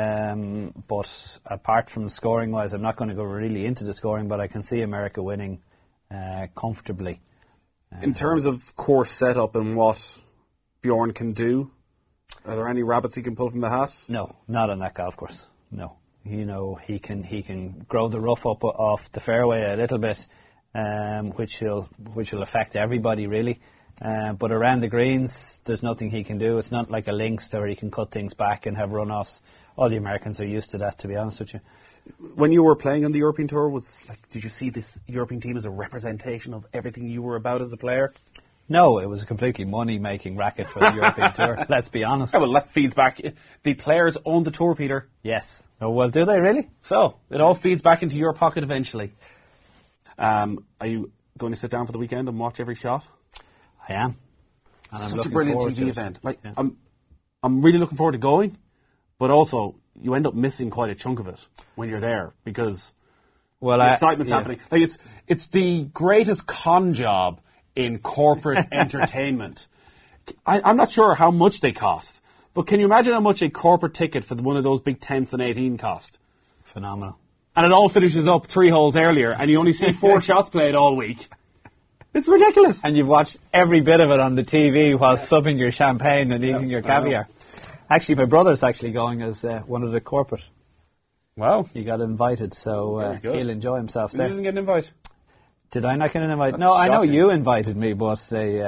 but apart from scoring wise, I'm not going to go really into the scoring, but I can see America winning comfortably. In terms of course setup and what Bjorn can do, are there any rabbits he can pull from the hat? No, not on that golf course. No, he can grow the rough up off the fairway a little bit, which will affect everybody really. But around the greens, there's nothing he can do. It's not like a links where he can cut things back and have runoffs. All the Americans are used to that, to be honest with you. When you were playing on the European Tour, did you see this European team as a representation of everything you were about as a player? No, it was a completely money-making racket for the European Tour, let's be honest. Yeah, well, that feeds back. The players own the tour, Peter. Yes. Oh, well, do they really? So, it all feeds back into your pocket eventually. Are you going to sit down for the weekend and watch every shot? I am. And Such a brilliant TV event. I'm really looking forward to going, but also you end up missing quite a chunk of it when you're there because the excitement's happening. Like it's the greatest con job in corporate entertainment. I'm not sure how much they cost, but can you imagine how much a corporate ticket for one of those big 10th and 18 cost? Phenomenal. And it all finishes up 3 holes earlier, and you only see 4 shots played all week. It's ridiculous. And you've watched every bit of it on the TV while supping your champagne and eating your caviar. Actually, my brother's actually going as one of the corporate. Wow. He got invited, so he'll enjoy himself there. You didn't get an invite? Did I not get an invite? No, I know you invited me, but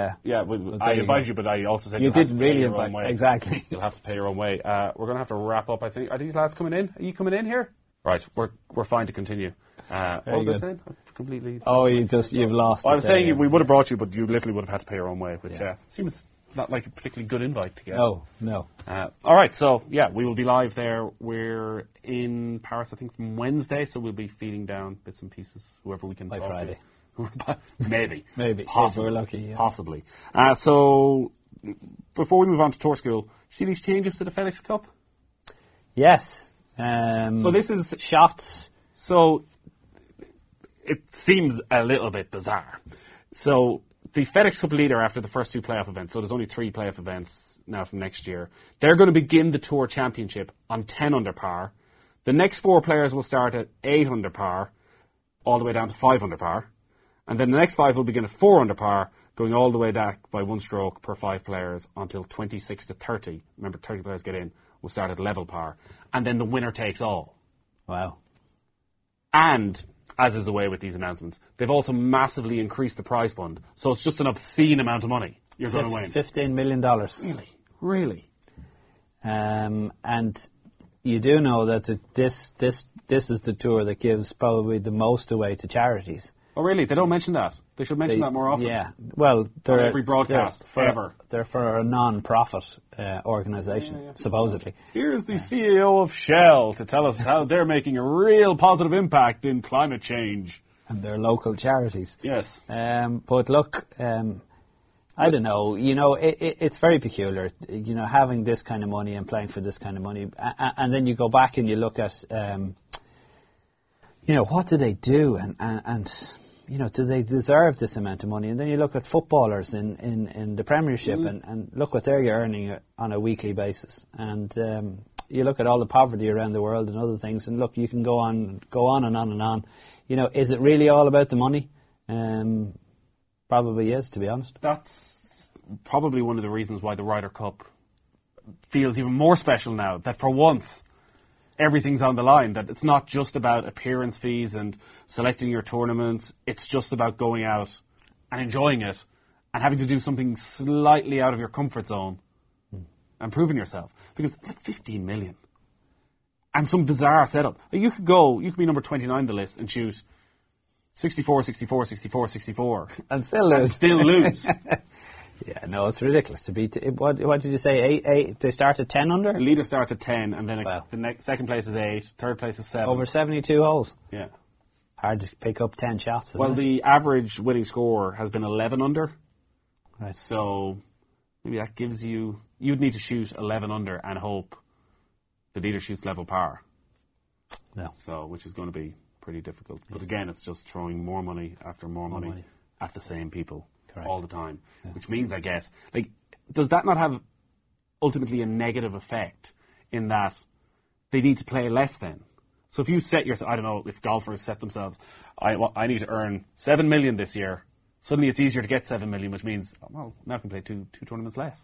I invited you, but I also said you didn't really invite me. Exactly. You'll have to pay your own way. We're going to have to wrap up, I think. Are these lads coming in? Are you coming in here? Right, we're fine to continue. What was I saying? Completely. Oh, you've lost. I was saying we would have brought you, but you literally would have had to pay your own way, which seems not like a particularly good invite to get. No. All right, so yeah, we will be live there. We're in Paris, I think, from Wednesday, so we'll be feeding down bits and pieces, whoever we can By talk Friday. to. Maybe. Maybe. Possibly. If we're lucky, yeah. Possibly. So, before we move on to Tour School, see these changes to the FedEx Cup? Yes. So this is... shots. So, it seems a little bit bizarre. So, the FedEx Cup leader after the first 2 playoff events, so there's only 3 playoff events now from next year, they're going to begin the Tour Championship on 10 under par. The next 4 players will start at 8 under par, all the way down to 5 under par. And then the next 5 will begin at 4 under par, going all the way back by 1 stroke per 5 players until 26 to 30. Remember, 30 players get in, will start at level par. And then the winner takes all. Wow. And, as is the way with these announcements, they've also massively increased the prize fund. So it's just an obscene amount of money you're going to win. $15 million. Really? And you do know that this is the tour that gives probably the most away to charities. Oh, really? They don't mention that. They should mention that more often. Yeah. Well, on every broadcast, ever. They're for a non-profit organisation, supposedly. Here's the CEO of Shell to tell us how they're making a real positive impact in climate change. And they're local charities. Yes. But look, I don't know. You know, it's very peculiar. You know, having this kind of money and playing for this kind of money, and then you go back and you look at, you know, what do they do, and you know, do they deserve this amount of money? And then you look at footballers in the Premiership, and look what they're earning on a weekly basis. And you look at all the poverty around the world and other things, and look, you can go on and on and on. You know, is it really all about the money? Probably is, to be honest. That's probably one of the reasons why the Ryder Cup feels even more special now, that for once everything's on the line, that it's not just about appearance fees and selecting your tournaments, it's just about going out and enjoying it and having to do something slightly out of your comfort zone and proving yourself. Because, like, 15 million. And some bizarre setup. You could be number 29 on the list and shoot 64, 64, 64, 64. And still lose. Yeah, no, it's ridiculous to beat. What did you say? 8? They start at 10 under? The leader starts at 10, and then second place is 8, third place is 7. Over 72 holes? Yeah. Hard to pick up 10 shots, isn't Well, it? the average winning score has been 11 under. Right. So maybe that gives you... You'd need to shoot 11 under and hope the leader shoots level par. No. So, which is going to be pretty difficult. But again, it's just throwing more money after more money at the same people. Correct. All the time. Yeah. Which means, I guess, like, does that not have ultimately a negative effect in that they need to play less then? So if you set yourself, I don't know, if golfers set themselves, I need to earn 7 million this year, suddenly it's easier to get 7 million, which means, well, now I can play two tournaments less.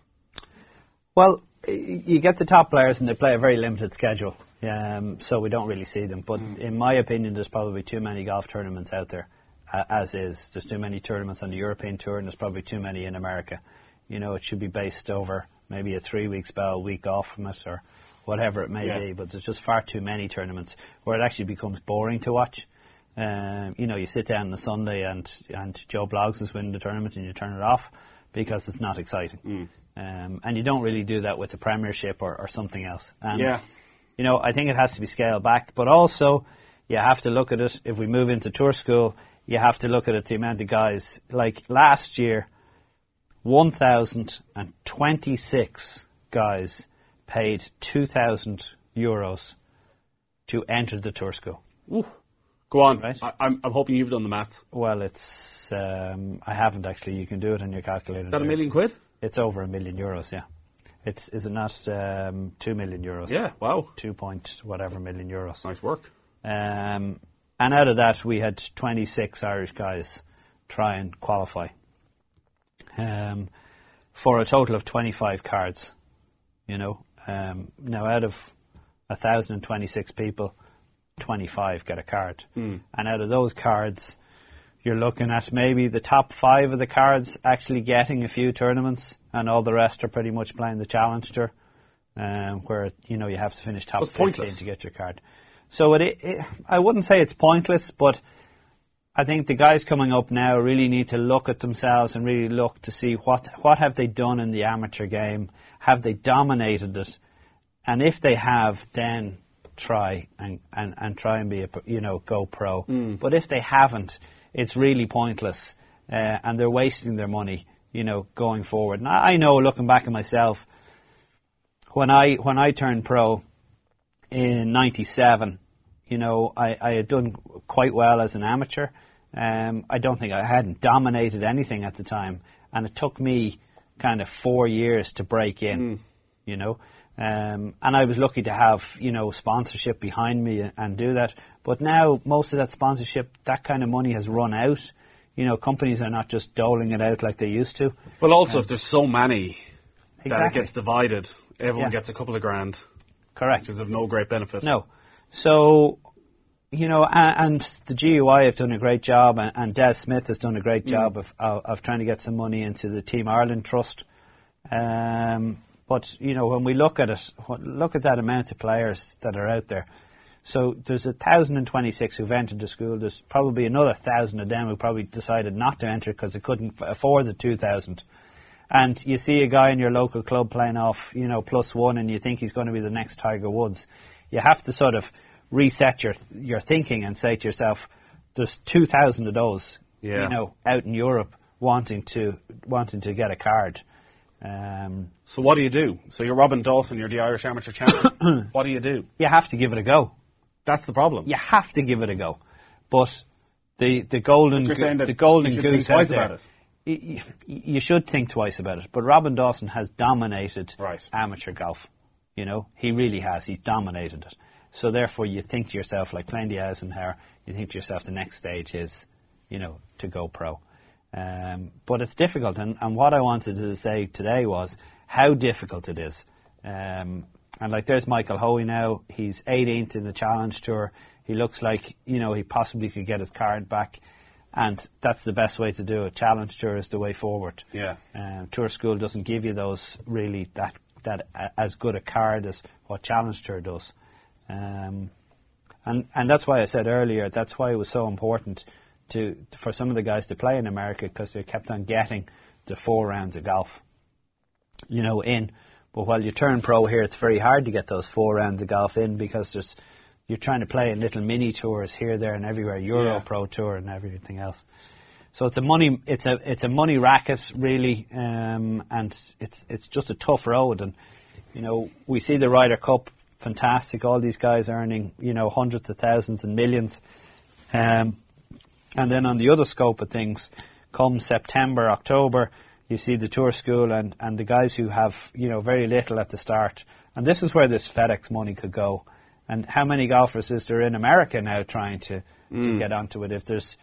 Well, you get the top players and they play a very limited schedule, so we don't really see them. But in my opinion, there's probably too many golf tournaments out there. As is. There's too many tournaments on the European Tour, and there's probably too many in America. You know, it should be based over maybe a 3-week spell, a week off from it, or whatever it may be. But there's just far too many tournaments where it actually becomes boring to watch. You know, you sit down on a Sunday and Joe Bloggs is winning the tournament and you turn it off because it's not exciting. And you don't really do that with the Premiership or something else. And, you know, I think it has to be scaled back. But also, you have to look at it, if we move into Tour School, you have to look at it, the amount of guys. Like last year, 1,026 guys paid €2,000 to enter the Tour School. Ooh. Go on. Right? I'm hoping you've done the math. Well, it's I haven't actually. You can do it on your calculator. Is that €1 million? It's over €1 million, yeah. Is it not €2 million? Yeah, wow. 2 point whatever million euros. Nice work. And out of that, we had 26 Irish guys try and qualify for a total of 25 cards. You know, now out of 1,026 people, 25 get a card, and out of those cards, you're looking at maybe the top 5 of the cards actually getting a few tournaments, and all the rest are pretty much playing the Challenge Tour, where you know you have to finish top 15 to get your card. So I wouldn't say it's pointless, but I think the guys coming up now really need to look at themselves and really look to see what have they done in the amateur game. Have they dominated it? And if they have, then try and try and be go pro. But if they haven't, it's really pointless, and they're wasting their money, going forward. And I know, looking back at myself, when I turned pro in '97, I had done quite well as an amateur. I don't think I hadn't dominated anything at the time, and it took me kind of 4 years to break in, and I was lucky to have, sponsorship behind me and do that. But now most of that sponsorship, that kind of money has run out. Companies are not just doling it out like they used to. Well, also, if there's so many that it Exactly. gets divided, everyone gets a couple of grand. Correct. Which is of no great benefit. No. So, and the GUI have done a great job, and Des Smith has done a great job of trying to get some money into the Team Ireland Trust. But, when we look at it, look at that amount of players that are out there. So there's 1,026 who've entered the school. There's probably another 1,000 of them who probably decided not to enter because they couldn't afford the 2,000. And you see a guy in your local club playing off, +1, and you think he's going to be the next Tiger Woods. You have to sort of reset your thinking and say to yourself, there's 2,000 of those, out in Europe wanting to get a card. So what do you do? So you're Robin Dawson, you're the Irish amateur champion. What do you do? You have to give it a go. That's the problem. You have to give it a go. But the golden You're saying that the golden you should goose think twice out there, about it. You should think twice about it. But Robin Dawson has dominated Right. amateur golf. He really has. He's dominated it. So therefore, you think to yourself, like playing the Eisenhower, you think to yourself, the next stage is, to go pro. But it's difficult, and what I wanted to say today was how difficult it is. And like there's Michael Hoey now, he's 18th in the Challenge Tour. He looks like, he possibly could get his card back, and that's the best way to do it. Challenge Tour is the way forward. Yeah. Tour School doesn't give you those really that as good a card as what Challenge Tour does. And that's why I said earlier, that's why it was so important for some of the guys to play in America, because they kept on getting the 4 rounds of golf, in. But while you turn pro here, it's very hard to get those 4 rounds of golf in, because you're trying to play in little mini tours here, there, and everywhere, Euro Pro Tour and everything else. So it's a money racket really, and it's just a tough road. And we see the Ryder Cup, fantastic. All these guys earning hundreds of thousands and millions. And then on the other scope of things, come September, October, you see the Tour School and the guys who have, very little at the start. And this is where this FedEx money could go. And how many golfers is there in America now trying to get onto it? If there's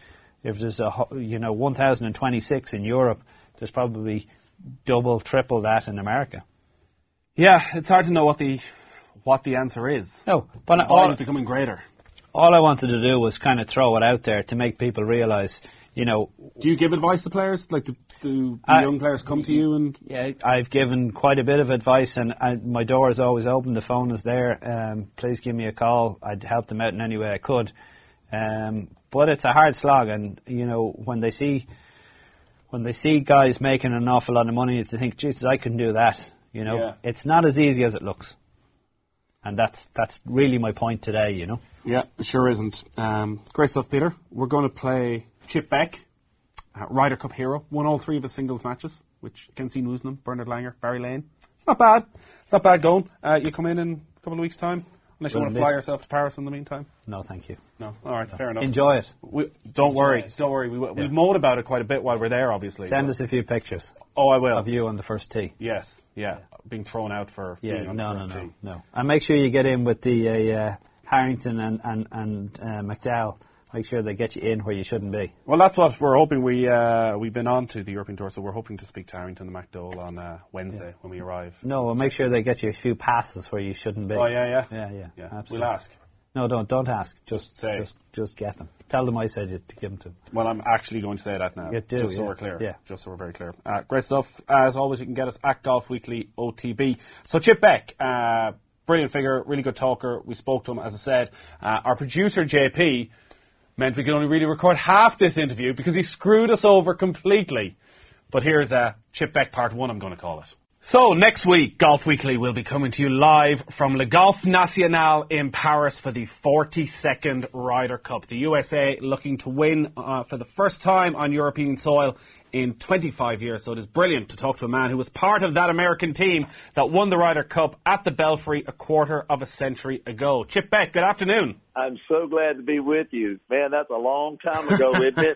1,026 in Europe, there's probably double, triple that in America. Yeah, it's hard to know what the answer is. No, but the volume is becoming greater. All I wanted to do was kind of throw it out there to make people realise, Do you give advice to players? Like, do young players come to you? And yeah, I've given quite a bit of advice, and my door is always open. The phone is there. Please give me a call. I'd help them out in any way I could. But it's a hard slog, and when they see guys making an awful lot of money, they think, Jesus, I can do that. It's not as easy as it looks, and that's really my point today. Yeah, it sure isn't. Great stuff, Peter. We're going to play Chip Beck, Ryder Cup hero. Won all 3 of his singles matches, which Kenzie Woosnam, Bernard Langer, Barry Lane. It's not bad. It's not bad going. You come in a couple of weeks' time, unless you want to fly yourself to Paris in the meantime. No, thank you. No, all right, fair enough. Enjoy it. Don't worry. We've moaned about it quite a bit while we're there, obviously. Send us a few pictures. Oh, I will. Of you on the first tee. Yes, yeah. Being thrown out for being on the first tee. No. And make sure you get in with the Harrington and McDowell. Make sure they get you in where you shouldn't be. Well, that's what we're hoping. We've been on to the European Tour, so we're hoping to speak to Harrington and McDowell on Wednesday when we arrive. No, we'll make sure they get you a few passes where you shouldn't be. Oh, yeah. Yeah, absolutely. We'll ask. No, don't ask. Just get them. Tell them I said you to give them to them. Well, I'm actually going to say that now. You do, just so we're clear. Yeah. Just so we're very clear. Great stuff. As always, you can get us at Golf Weekly OTB. So Chip Beck, brilliant figure, really good talker. We spoke to him, as I said. Our producer, JP, meant we could only really record half this interview because he screwed us over completely. But here's Chip Beck Part 1, I'm going to call it. So, next week, Golf Weekly will be coming to you live from Le Golf National in Paris for the 42nd Ryder Cup. The USA looking to win for the first time on European soil in 25 years. So it is brilliant to talk to a man who was part of that American team that won the Ryder Cup at the Belfry a quarter of a century ago. Chip Beck, good afternoon. I'm so glad to be with you. Man, that's a long time ago, isn't it?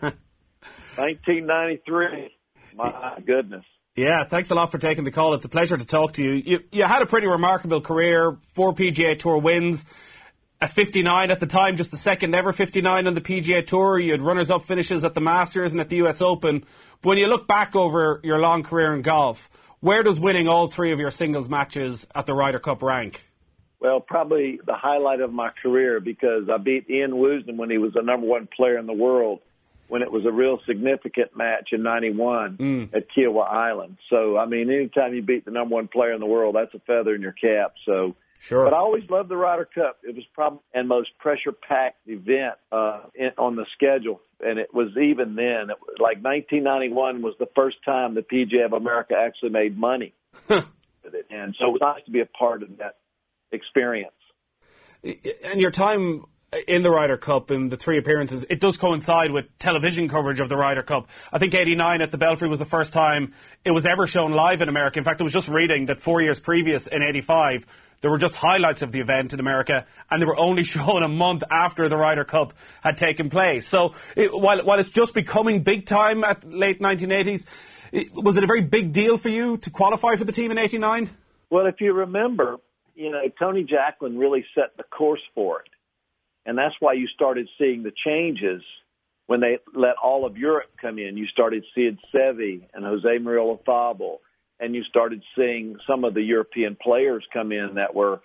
1993. My goodness. Yeah, thanks a lot for taking the call. It's a pleasure to talk to you. You had a pretty remarkable career, 4 PGA Tour wins, a 59 at the time, just the second ever 59 on the PGA Tour. You had runners-up finishes at the Masters and at the US Open. But when you look back over your long career in golf, where does winning all 3 of your singles matches at the Ryder Cup rank? Well, probably the highlight of my career because I beat Ian Woosnam when he was the number 1 player in the world, when it was a real significant match in 91 at Kiowa Island. So, I mean, anytime you beat the number 1 player in the world, that's a feather in your cap. So, sure. But I always loved the Ryder Cup. It was probably the most pressure-packed event on the schedule. And it was even then, like 1991 was the first time the PGA of America actually made money. And so it was nice to be a part of that experience. And your time in the Ryder Cup, in the 3 appearances, it does coincide with television coverage of the Ryder Cup. I think 89 at the Belfry was the first time it was ever shown live in America. In fact, I was just reading that 4 years previous, in 85, there were just highlights of the event in America, and they were only shown a month after the Ryder Cup had taken place. So while it's just becoming big time at late 1980s, was it a very big deal for you to qualify for the team in 89? Well, if you remember, Tony Jacklin really set the course for it. And that's why you started seeing the changes when they let all of Europe come in. You started seeing Seve and Jose Maria Olazabal, and you started seeing some of the European players come in that were,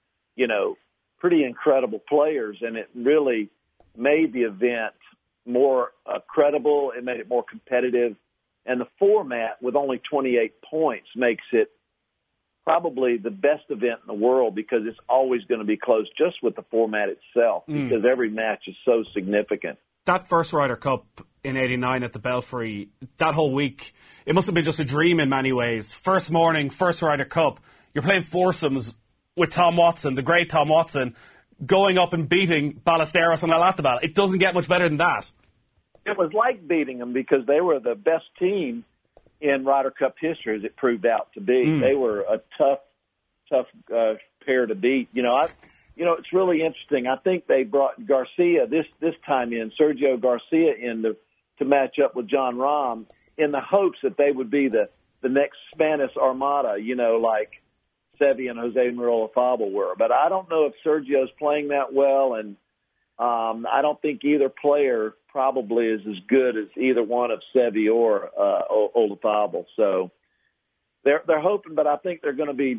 pretty incredible players. And it really made the event more credible. It made it more competitive. And the format with only 28 points makes it probably the best event in the world because it's always going to be close just with the format itself because every match is so significant. That first Ryder Cup in 89 at the Belfry, that whole week, it must have been just a dream in many ways. First morning, first Ryder Cup, you're playing foursomes with Tom Watson, the great Tom Watson, going up and beating Ballesteros and Olazábal. It doesn't get much better than that. It was like beating them because they were the best team in Ryder Cup history, as it proved out to be. They were a tough pair to beat. It's really interesting. I think they brought Garcia this time in, Sergio Garcia in to match up with John Rahm in the hopes that they would be the next Spanish Armada, like Seve and Jose Maria Olazabal were. But I don't know if Sergio's playing that well, and I don't think either player probably is as good as either one of Seve or Olazabal. So they're hoping, but I think they're going to be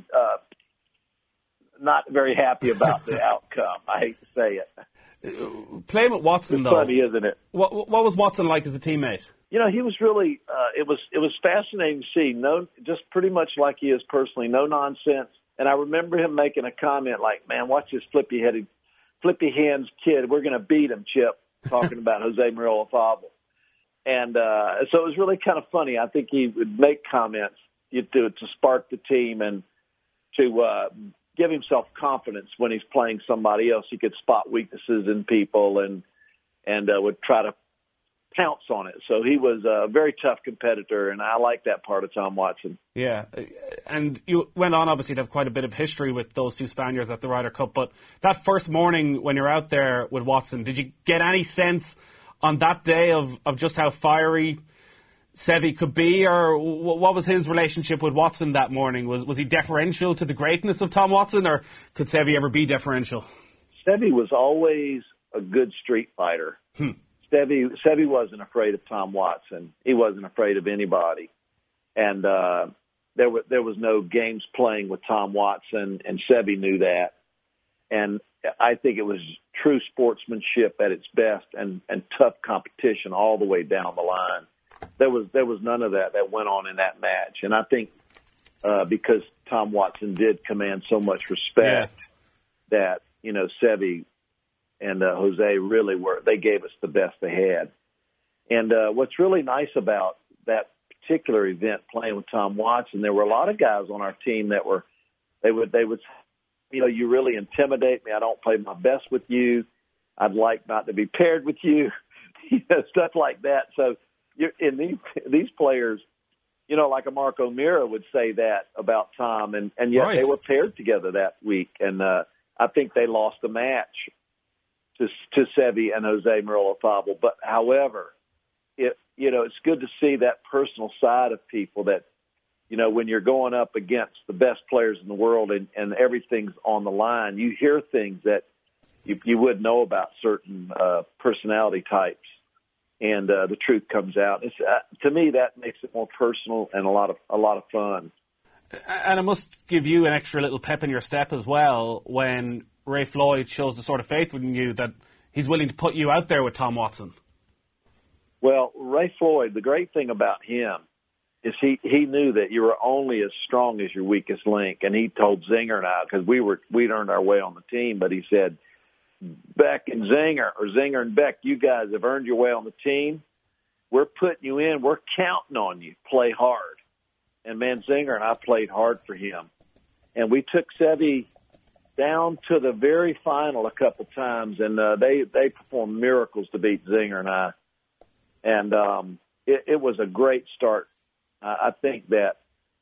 not very happy about the outcome. I hate to say it. Playing with Watson, it's though, funny, isn't it? What was Watson like as a teammate? He was really. It was fascinating to see. Just pretty much like he is personally, no nonsense. And I remember him making a comment like, "Man, watch this flippy hands kid. We're going to beat him, Chip." Talking about Jose Maria Olazabal. And so it was really kind of funny. I think he would make comments to spark the team and to give himself confidence when he's playing somebody else. He could spot weaknesses in people and would try to pounce on it. So he was a very tough competitor, and I like that part of Tom Watson. Yeah, and you went on, obviously, to have quite a bit of history with those 2 Spaniards at the Ryder Cup, but that first morning when you're out there with Watson, did you get any sense on that day of just how fiery Seve could be, or what was his relationship with Watson that morning? Was he deferential to the greatness of Tom Watson, or could Seve ever be deferential? Seve was always a good street fighter. Seve wasn't afraid of Tom Watson. He wasn't afraid of anybody. And there was no games playing with Tom Watson, and Seve knew that. And I think it was true sportsmanship at its best and tough competition all the way down the line. There was none of that went on in that match. And I think because Tom Watson did command so much respect that, Seve and Jose really they gave us the best they had. And what's really nice about that particular event, playing with Tom Watson, there were a lot of guys on our team that they would you really intimidate me. I don't play my best with you. I'd like not to be paired with you, stuff like that. So these players, like a Mark O'Meara would say that about Tom, and yet right. They were paired together that week. And I think they lost the match to Seve and Jose Murillo-Fabel. But however, it's good to see that personal side of people that, when you're going up against the best players in the world and everything's on the line, you hear things that you wouldn't know about certain personality types, and the truth comes out. To me, that makes it more personal and a lot of fun. And it must give you an extra little pep in your step as well when Ray Floyd shows the sort of faith in you that he's willing to put you out there with Tom Watson. Well, Ray Floyd, the great thing about him is he knew that you were only as strong as your weakest link, and he told Zinger and I, because we'd earned our way on the team, but he said, Beck and Zinger, or Zinger and Beck, you guys have earned your way on the team. We're putting you in. We're counting on you. Play hard. And, man, Zinger and I played hard for him. And we took Seve down to the very final a couple times, and they performed miracles to beat Zinger and I. And it was a great start. I think that,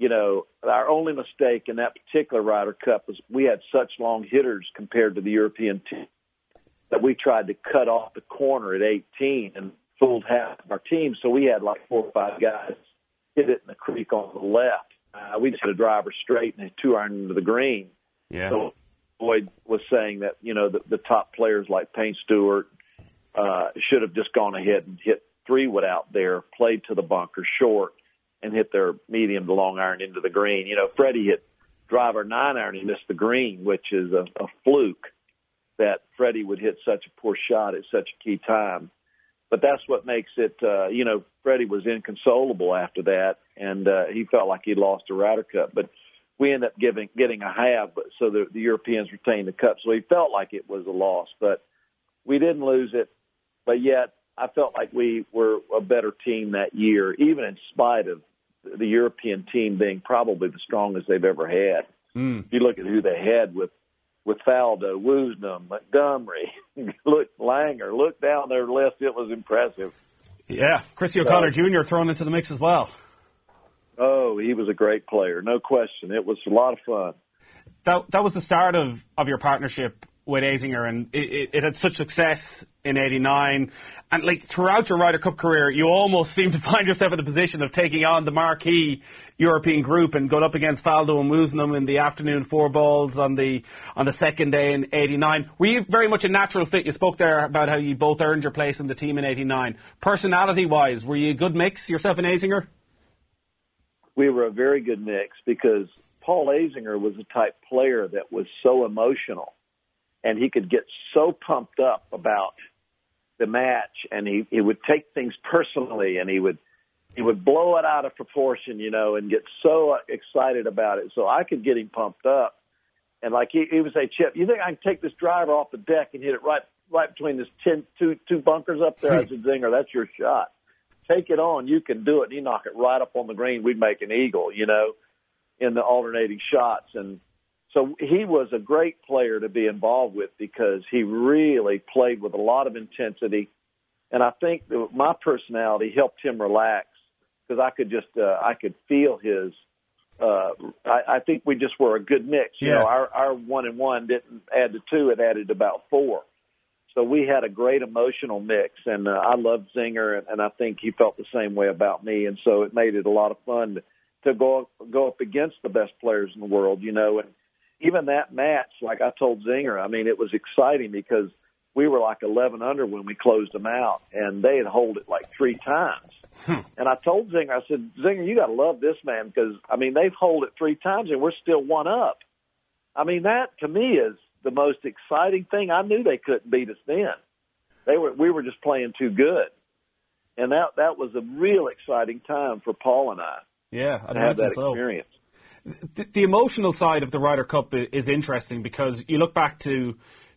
our only mistake in that particular Ryder Cup was we had such long hitters compared to the European team that we tried to cut off the corner at 18 and fooled half of our team. So we had like 4 or 5 guys hit it in the creek on the left. We just had a driver straight and 2-iron into the green. Yeah. So Boyd was saying that, the top players like Payne Stewart should have just gone ahead and hit 3-wood out there, played to the bunker short, and hit their medium to long iron into the green. Freddie hit driver 9-iron and missed the green, which is a fluke that Freddie would hit such a poor shot at such a key time. But that's what makes it, Freddie was inconsolable after that, and he felt like he'd lost a Ryder Cup. But we ended up getting a half, so the Europeans retained the cup. So he felt like it was a loss, but we didn't lose it. But yet I felt like we were a better team that year, even in spite of the European team being probably the strongest they've ever had. If you look at who they had with Faldo, Woosnam, Montgomery, Langer, look down their list, it was impressive. Yeah, Chrissy O'Connor Jr. thrown into the mix as well. Oh, he was a great player, no question. It was a lot of fun. That was the start of your partnership with Azinger, and it had such success in '89. And throughout your Ryder Cup career, you almost seem to find yourself in a position of taking on the marquee European group and going up against Faldo and Woosnam in the afternoon 4 balls on the second day in '89. Were you very much a natural fit? You spoke there about how you both earned your place in the team in '89. Personality-wise, were you a good mix, yourself and Azinger? We were a very good mix because Paul Azinger was the type player that was so emotional. And he could get so pumped up about the match, and he would take things personally, and he would blow it out of proportion, and get so excited about it. So I could get him pumped up, and he would say, "Chip, you think I can take this driver off the deck and hit it right between this two bunkers up there?" I said, "Zinger, that's your shot. Take it on. You can do it." And he'd knock it right up on the green. We'd make an eagle, in the alternating shots. And so he was a great player to be involved with because he really played with a lot of intensity. And I think that my personality helped him relax because I could feel his, I think we just were a good mix. Yeah. Our 1 and 1 didn't add to 2, it added about 4. So we had a great emotional mix, and I loved Zinger, and I think he felt the same way about me. And so it made it a lot of fun to go up against the best players in the world, and even that match, like I told Zinger, it was exciting because we were like 11 under when we closed them out, and they had holed it like 3 times. And I told Zinger, I said, "Zinger, you got to love this man because, they've holed it 3 times and we're still 1 up." That to me is the most exciting thing. I knew they couldn't beat us then. We were just playing too good. And that was a real exciting time for Paul and I. Yeah, to have that experience. The emotional side of the Ryder Cup is interesting because you look back to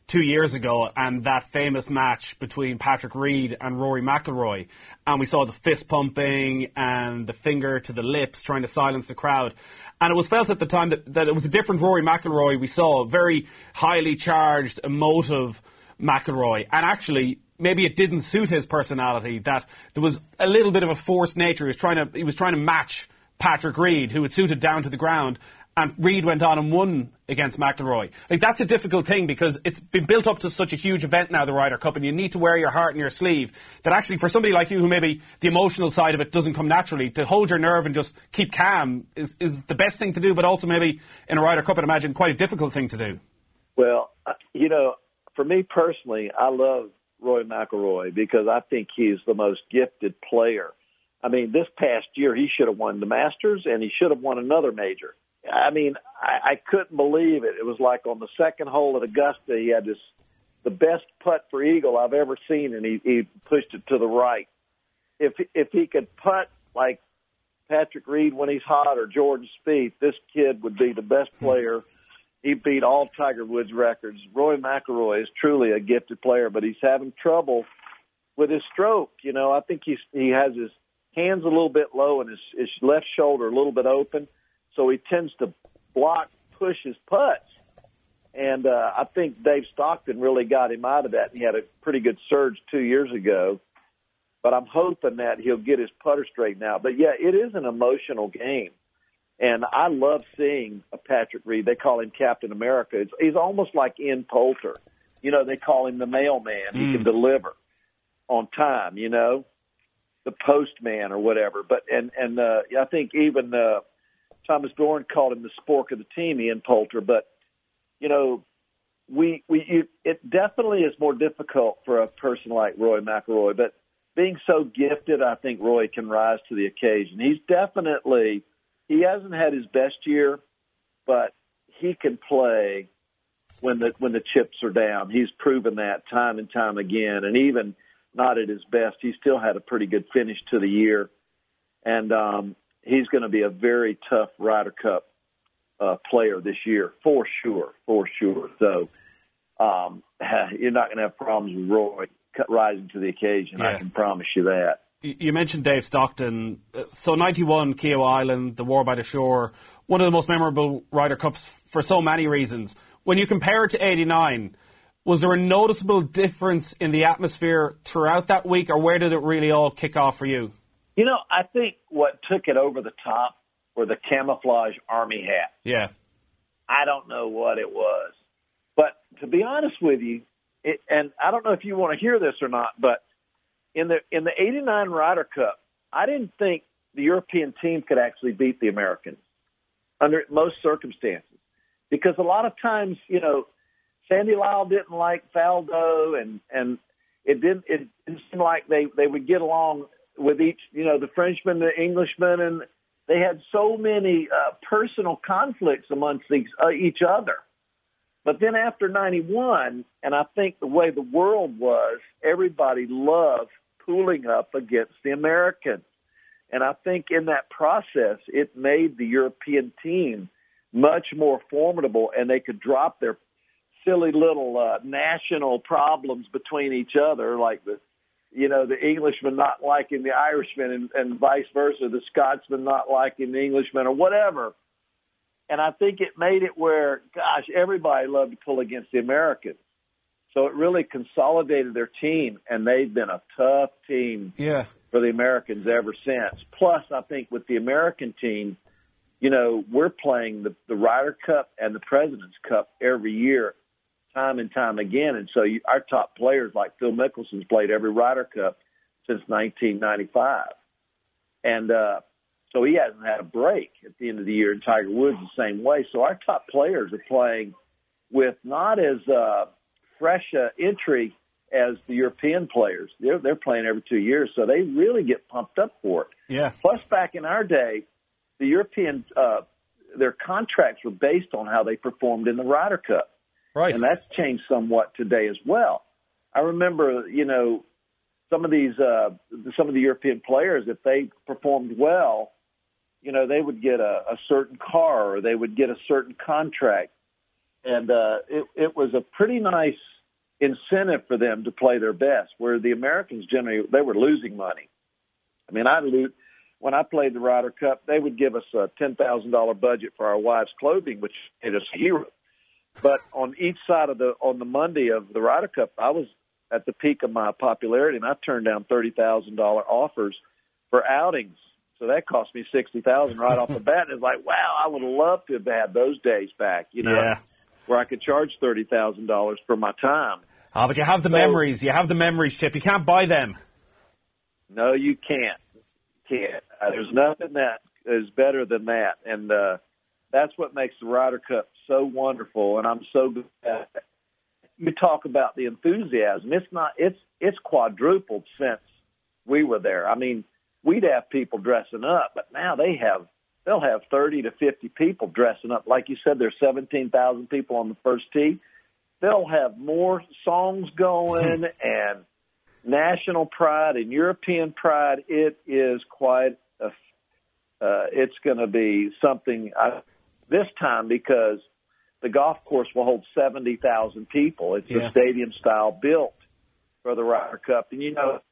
2 years ago and that famous match between Patrick Reed and Rory McIlroy. And we saw the fist pumping and the finger to the lips trying to silence the crowd. And it was felt at the time that it was a different Rory McIlroy we saw, a very highly charged, emotive McIlroy. And actually, maybe it didn't suit his personality, that there was a little bit of a forced nature. He was trying to match Patrick Reed, who had suited down to the ground. And Reed went on and won against McIlroy. Like, that's a difficult thing because it's been built up to such a huge event now, the Ryder Cup, and you need to wear your heart in your sleeve. That actually, for somebody like you who maybe the emotional side of it doesn't come naturally, to hold your nerve and just keep calm is the best thing to do, but also maybe in a Ryder Cup, I'd imagine, quite a difficult thing to do. Well, you know, for me personally, I love Rory McIlroy because I think he's the most gifted player. I mean, this past year, he should have won the Masters and he should have won another major. I mean, I couldn't believe it. It was like on the second hole at Augusta, he had the best putt for eagle I've ever seen, and he pushed it to the right. If he could putt like Patrick Reed when he's hot or Jordan Spieth, this kid would be the best player. He beat all Tiger Woods records. Rory McIlroy is truly a gifted player, but he's having trouble with his stroke. You know, I think he has his hands a little bit low and his left shoulder a little bit open. So he tends to push his putts. And I think Dave Stockton really got him out of that. He had a pretty good surge 2 years ago. But I'm hoping that he'll get his putter straightened out. But, yeah, it is an emotional game. And I love seeing a Patrick Reed. They call him Captain America. He's almost like Ian Poulter. You know, they call him the mailman. He can deliver on time, you know, the postman or whatever. But and I think even Thomas Doran called him the spork of the team, Ian Poulter. But, you know, it definitely is more difficult for a person like Rory McIlroy. But being so gifted, I think Roy can rise to the occasion. He hasn't had his best year, but he can play when the chips are down. He's proven that time and time again. And even not at his best, he still had a pretty good finish to the year. And he's going to be a very tough Ryder Cup player this year, for sure. So you're not going to have problems with Roy rising to the occasion. Yeah. I can promise you that. You mentioned Dave Stockton. So 91, Keogh Island, the War by the Shore, one of the most memorable Ryder Cups for so many reasons. When you compare it to 89, was there a noticeable difference in the atmosphere throughout that week, or where did it really all kick off for you? You know, I think what took it over the top were the camouflage army hats. Yeah. I don't know what it was. But to be honest with you, and I don't know if you want to hear this or not, but in the 89 Ryder Cup, I didn't think the European team could actually beat the Americans under most circumstances. Because a lot of times, you know, Sandy Lyle didn't like Faldo, and it didn't seem like they would get along with each, you know, the Frenchman, the Englishman, and they had so many personal conflicts amongst each other. But then after 91, and I think the way the world was, everybody loved pulling up against the Americans. And I think in that process, it made the European team much more formidable, and they could drop their silly little national problems between each other, like the Englishman not liking the Irishman and vice versa, the Scotsman not liking the Englishman or whatever. And I think it made it where, gosh, everybody loved to pull against the Americans. So it really consolidated their team, and they've been a tough team for the Americans ever since. Plus, I think with the American team, you know, we're playing the Ryder Cup and the President's Cup every year, time and time again. And so our top players like Phil Mickelson's played every Ryder Cup since 1995. And so he hasn't had a break at the end of the year, and Tiger Woods the same way. So our top players are playing with not as fresh entry as the European players. They're playing every 2 years, so they really get pumped up for it. Yeah. Plus, back in our day, the European their contracts were based on how they performed in the Ryder Cup. Right. And that's changed somewhat today as well. I remember, you know, some of the European players, if they performed well, you know, they would get a certain car or they would get a certain contract. And it was a pretty nice incentive for them to play their best, where the Americans generally, they were losing money. I mean, when I played the Ryder Cup, they would give us a $10,000 budget for our wives' clothing, which made us a hero. But on each side on the Monday of the Ryder Cup, I was at the peak of my popularity, and I turned down $30,000 offers for outings. So that cost me $60,000 right off the bat. And it's like, wow, I would have loved to have had those days back, where I could charge $30,000 for my time. Oh, but you have the memories. You have the memories, Chip. You can't buy them. No, you can't. There's nothing that is better than that. And that's what makes the Ryder Cup so wonderful. And I'm so glad at it. You talk about the enthusiasm. It's quadrupled since we were there. I mean, we'd have people dressing up, but now they'll have 30 to 50 people dressing up. Like you said, there's 17,000 people on the first tee. They'll have more songs going and national pride and European pride. It is quite it's going to be something this time, because the golf course will hold 70,000 people. It's a stadium style built for the Ryder Cup. And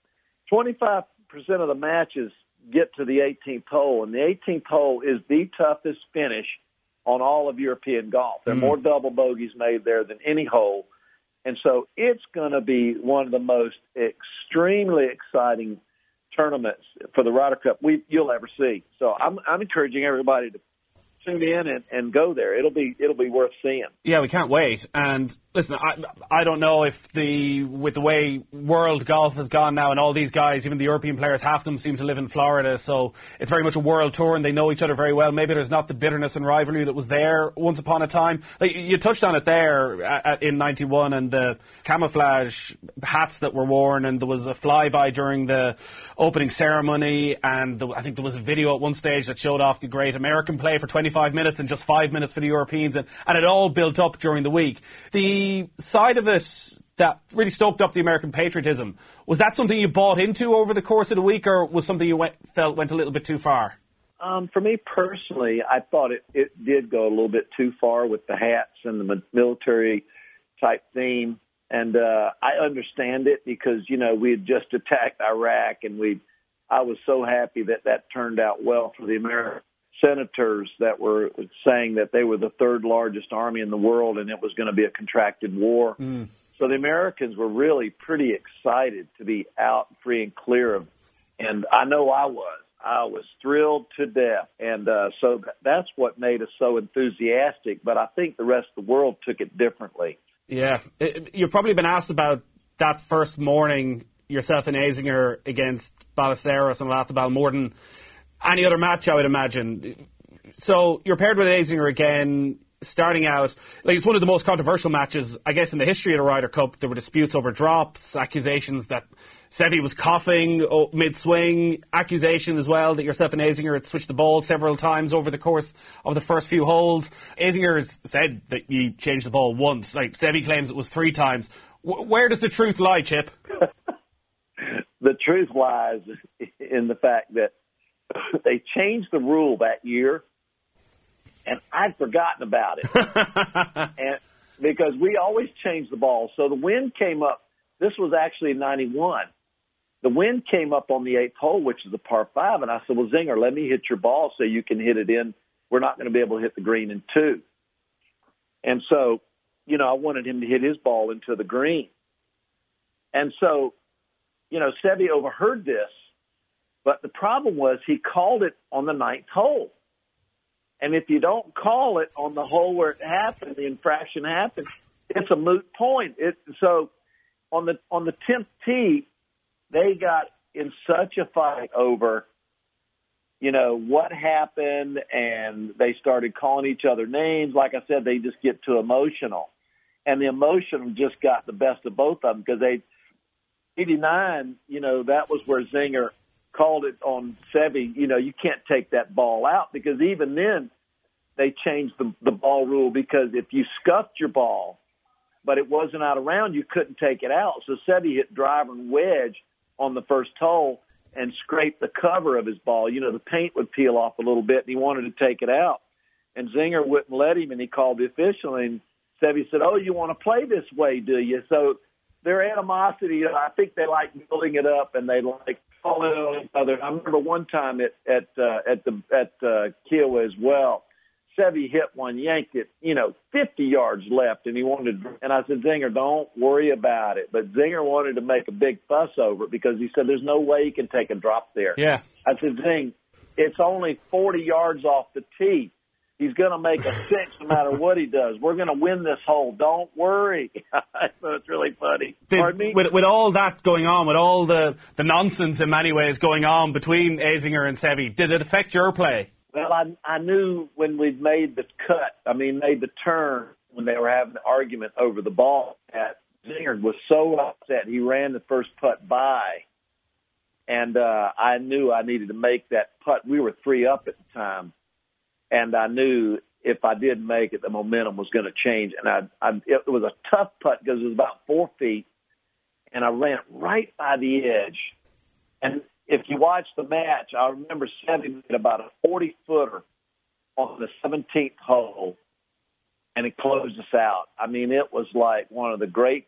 25% of the matches get to the 18th hole, and the 18th hole is the toughest finish on all of European golf. There are more double bogeys made there than any hole. And so it's going to be one of the most extremely exciting tournaments for the Ryder Cup you'll ever see. So I'm encouraging everybody to tune in and go there. It'll be worth seeing. Yeah, we can't wait. And listen, I don't know if with the way world golf has gone now, and all these guys, even the European players, half of them seem to live in Florida, so it's very much a world tour and they know each other very well. Maybe there's not the bitterness and rivalry that was there once upon a time. Like, you touched on it there in 91, and the camouflage hats that were worn, and there was a flyby during the opening ceremony, and I think there was a video at one stage that showed off the great American play for 25 minutes and just 5 minutes for the Europeans, and it all built up during the week. The side of it that really stoked up the American patriotism, was that something you bought into over the course of the week, or was something you felt went a little bit too far? For me personally, I thought it did go a little bit too far with the hats and the military type theme. And I understand it because, we had just attacked Iraq, and I was so happy that turned out well for the American senators that were saying that they were the third largest army in the world and it was going to be a contracted war. So the Americans were really pretty excited to be out free and clear of, and I know I was thrilled to death. And so that's what made us so enthusiastic, but I think the rest of the world took it differently. Yeah. You've probably been asked about that first morning, yourself and Azinger against Ballesteros and Latabal, more than any other match, I would imagine. So you're paired with Azinger again, starting out. Like, it's one of the most controversial matches, I guess, in the history of the Ryder Cup. There were disputes over drops, accusations that Seve was coughing mid-swing, accusation as well that yourself and Azinger had switched the ball several times over the course of the first few holes. Azinger has said that you changed the ball once. Like, Seve claims it was 3 times. Where does the truth lie, Chip? The truth lies in the fact that they changed the rule that year, and I'd forgotten about it. And because we always change the ball. So the wind came up. This was actually in 91. The wind came up on the 8th hole, which is a par 5, and I said, well, Zinger, let me hit your ball so you can hit it in. We're not going to be able to hit the green in 2. And so, I wanted him to hit his ball into the green. And so, Seve overheard this. But the problem was he called it on the 9th hole. And if you don't call it on the hole where it happened, the infraction happened, it's a moot point. So on the 10th tee, they got in such a fight over, what happened, and they started calling each other names. Like I said, they just get too emotional. And the emotion just got the best of both of them, because 89, that was where Zinger called it on Seve. You can't take that ball out, because even then they changed the ball rule, because if you scuffed your ball but it wasn't out of round, you couldn't take it out. So Seve hit driver and wedge on the first hole and scraped the cover of his ball. The paint would peel off a little bit, and he wanted to take it out. And Zinger wouldn't let him, and he called the official, and Seve said, oh, you want to play this way, do you? So their animosity, I think they like building it up and they like calling it on each other. I remember one time at Kiowa as well, Seve hit one, yanked it, 50 yards left, and and I said, Zinger, don't worry about it. But Zinger wanted to make a big fuss over it because he said there's no way he can take a drop there. Yeah. I said, Zing, it's only 40 yards off the tee. He's going to make a six no matter what he does. We're going to win this hole. Don't worry. So it's really funny. Pardon me? With all that going on, with all the nonsense in many ways going on between Azinger and Seve, did it affect your play? Well, I knew when we'd made the made the turn, when they were having an argument over the ball, that Zinger was so upset he ran the first putt by. And I knew I needed to make that putt. We were 3 up at the time. And I knew if I didn't make it, the momentum was going to change. And it was a tough putt because it was about 4 feet. And I ran right by the edge. And if you watch the match, I remember Seve made about a 40-footer on the 17th hole. And it closed us out. I mean, it was like one of the great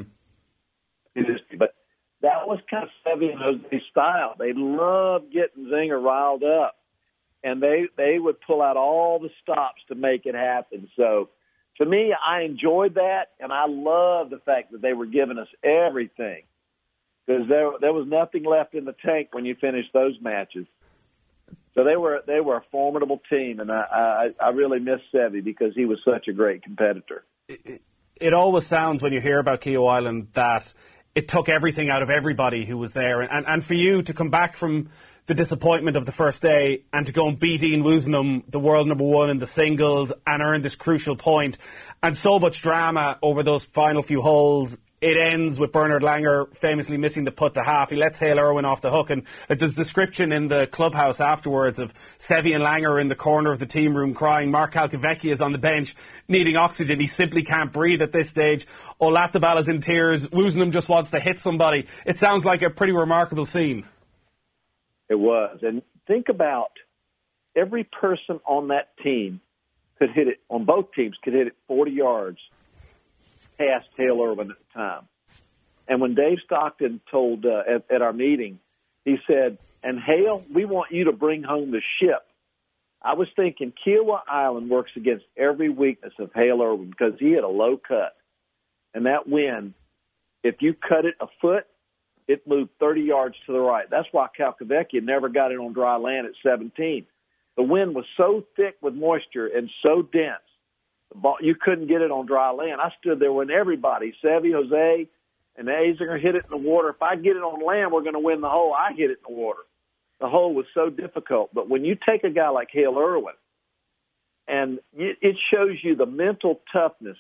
But that was kind of Seve and Jose's style. They loved getting Zinger riled up. And they would pull out all the stops to make it happen. So, to me, I enjoyed that, and I love the fact that they were giving us everything. Because there was nothing left in the tank when you finished those matches. So they were a formidable team, and I really miss Seve because he was such a great competitor. It always sounds when you hear about Kiowa Island that it took everything out of everybody who was there. And for you to come back from the disappointment of the first day and to go and beat Ian Woosnam, the world number 1 in the singles, and earn this crucial point, and so much drama over those final few holes. It ends with Bernard Langer famously missing the putt to half. He lets Hale Irwin off the hook, and there's description in the clubhouse afterwards of Seve and Langer in the corner of the team room crying. Mark Calcavecchia is on the bench needing oxygen. He simply can't breathe at this stage. Olatabala's in tears. Woosnam just wants to hit somebody. It sounds like a pretty remarkable scene. It was. And think about every person on that team could hit it, on both teams, could hit it 40 yards past Hale Irwin at the time. And when Dave Stockton told at our meeting, he said, and Hale, we want you to bring home the ship. I was thinking Kiowa Island works against every weakness of Hale Irwin because he had a low cut. And that wind, if you cut it a foot, it moved 30 yards to the right. That's why Calcavecchia never got it on dry land at 17. The wind was so thick with moisture and so dense, you couldn't get it on dry land. I stood there when everybody, Seve, Jose, and Azinger hit it in the water. If I get it on land, we're going to win the hole. I hit it in the water. The hole was so difficult. But when you take a guy like Hale Irwin, and it shows you the mental toughness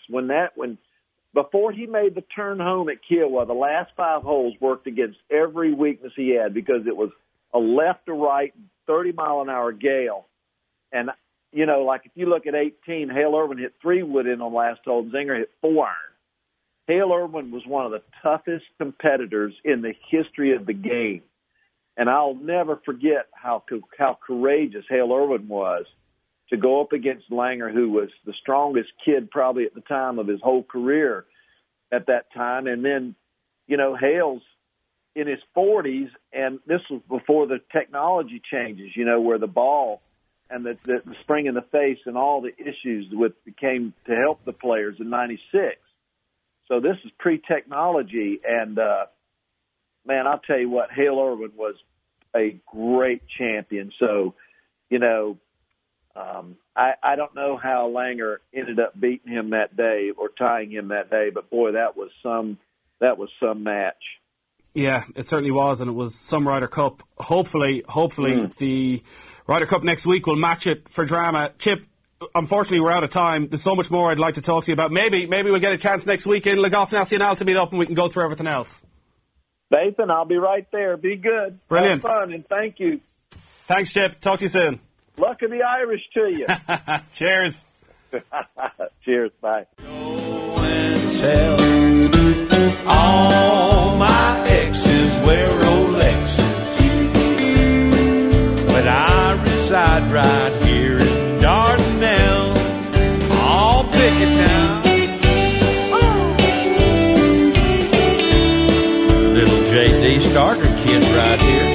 before he made the turn home at Kiowa, the last 5 holes worked against every weakness he had because it was a left to right, 30-mile-an-hour gale. And, like if you look at 18, Hale Irwin hit 3-wood in on the last hole, and Zinger hit 4-iron. Hale Irwin was one of the toughest competitors in the history of the game. And I'll never forget how courageous Hale Irwin was to go up against Langer, who was the strongest kid probably at the time of his whole career at that time. And then, Hale's in his 40s, and this was before the technology changes, where the ball and the spring in the face and all the issues came to help the players in 96. So this is pre-technology, and, man, I'll tell you what, Hale Irwin was a great champion. So, I don't know how Langer ended up beating him that day or tying him that day, but boy, that was some match. Yeah, it certainly was, and it was some Ryder Cup. Hopefully, the Ryder Cup next week will match it for drama. Chip, unfortunately, we're out of time. There's so much more I'd like to talk to you about. Maybe we'll get a chance next week in Le Golf National to meet up and we can go through everything else. Nathan, I'll be right there. Be good. Brilliant. Have fun, and thank you. Thanks, Chip. Talk to you soon. Luck of the Irish to you. Cheers. Cheers. Bye. All my exes wear Rolexes, but I reside right here in Dardanelle, all picket town. the starter kit right here.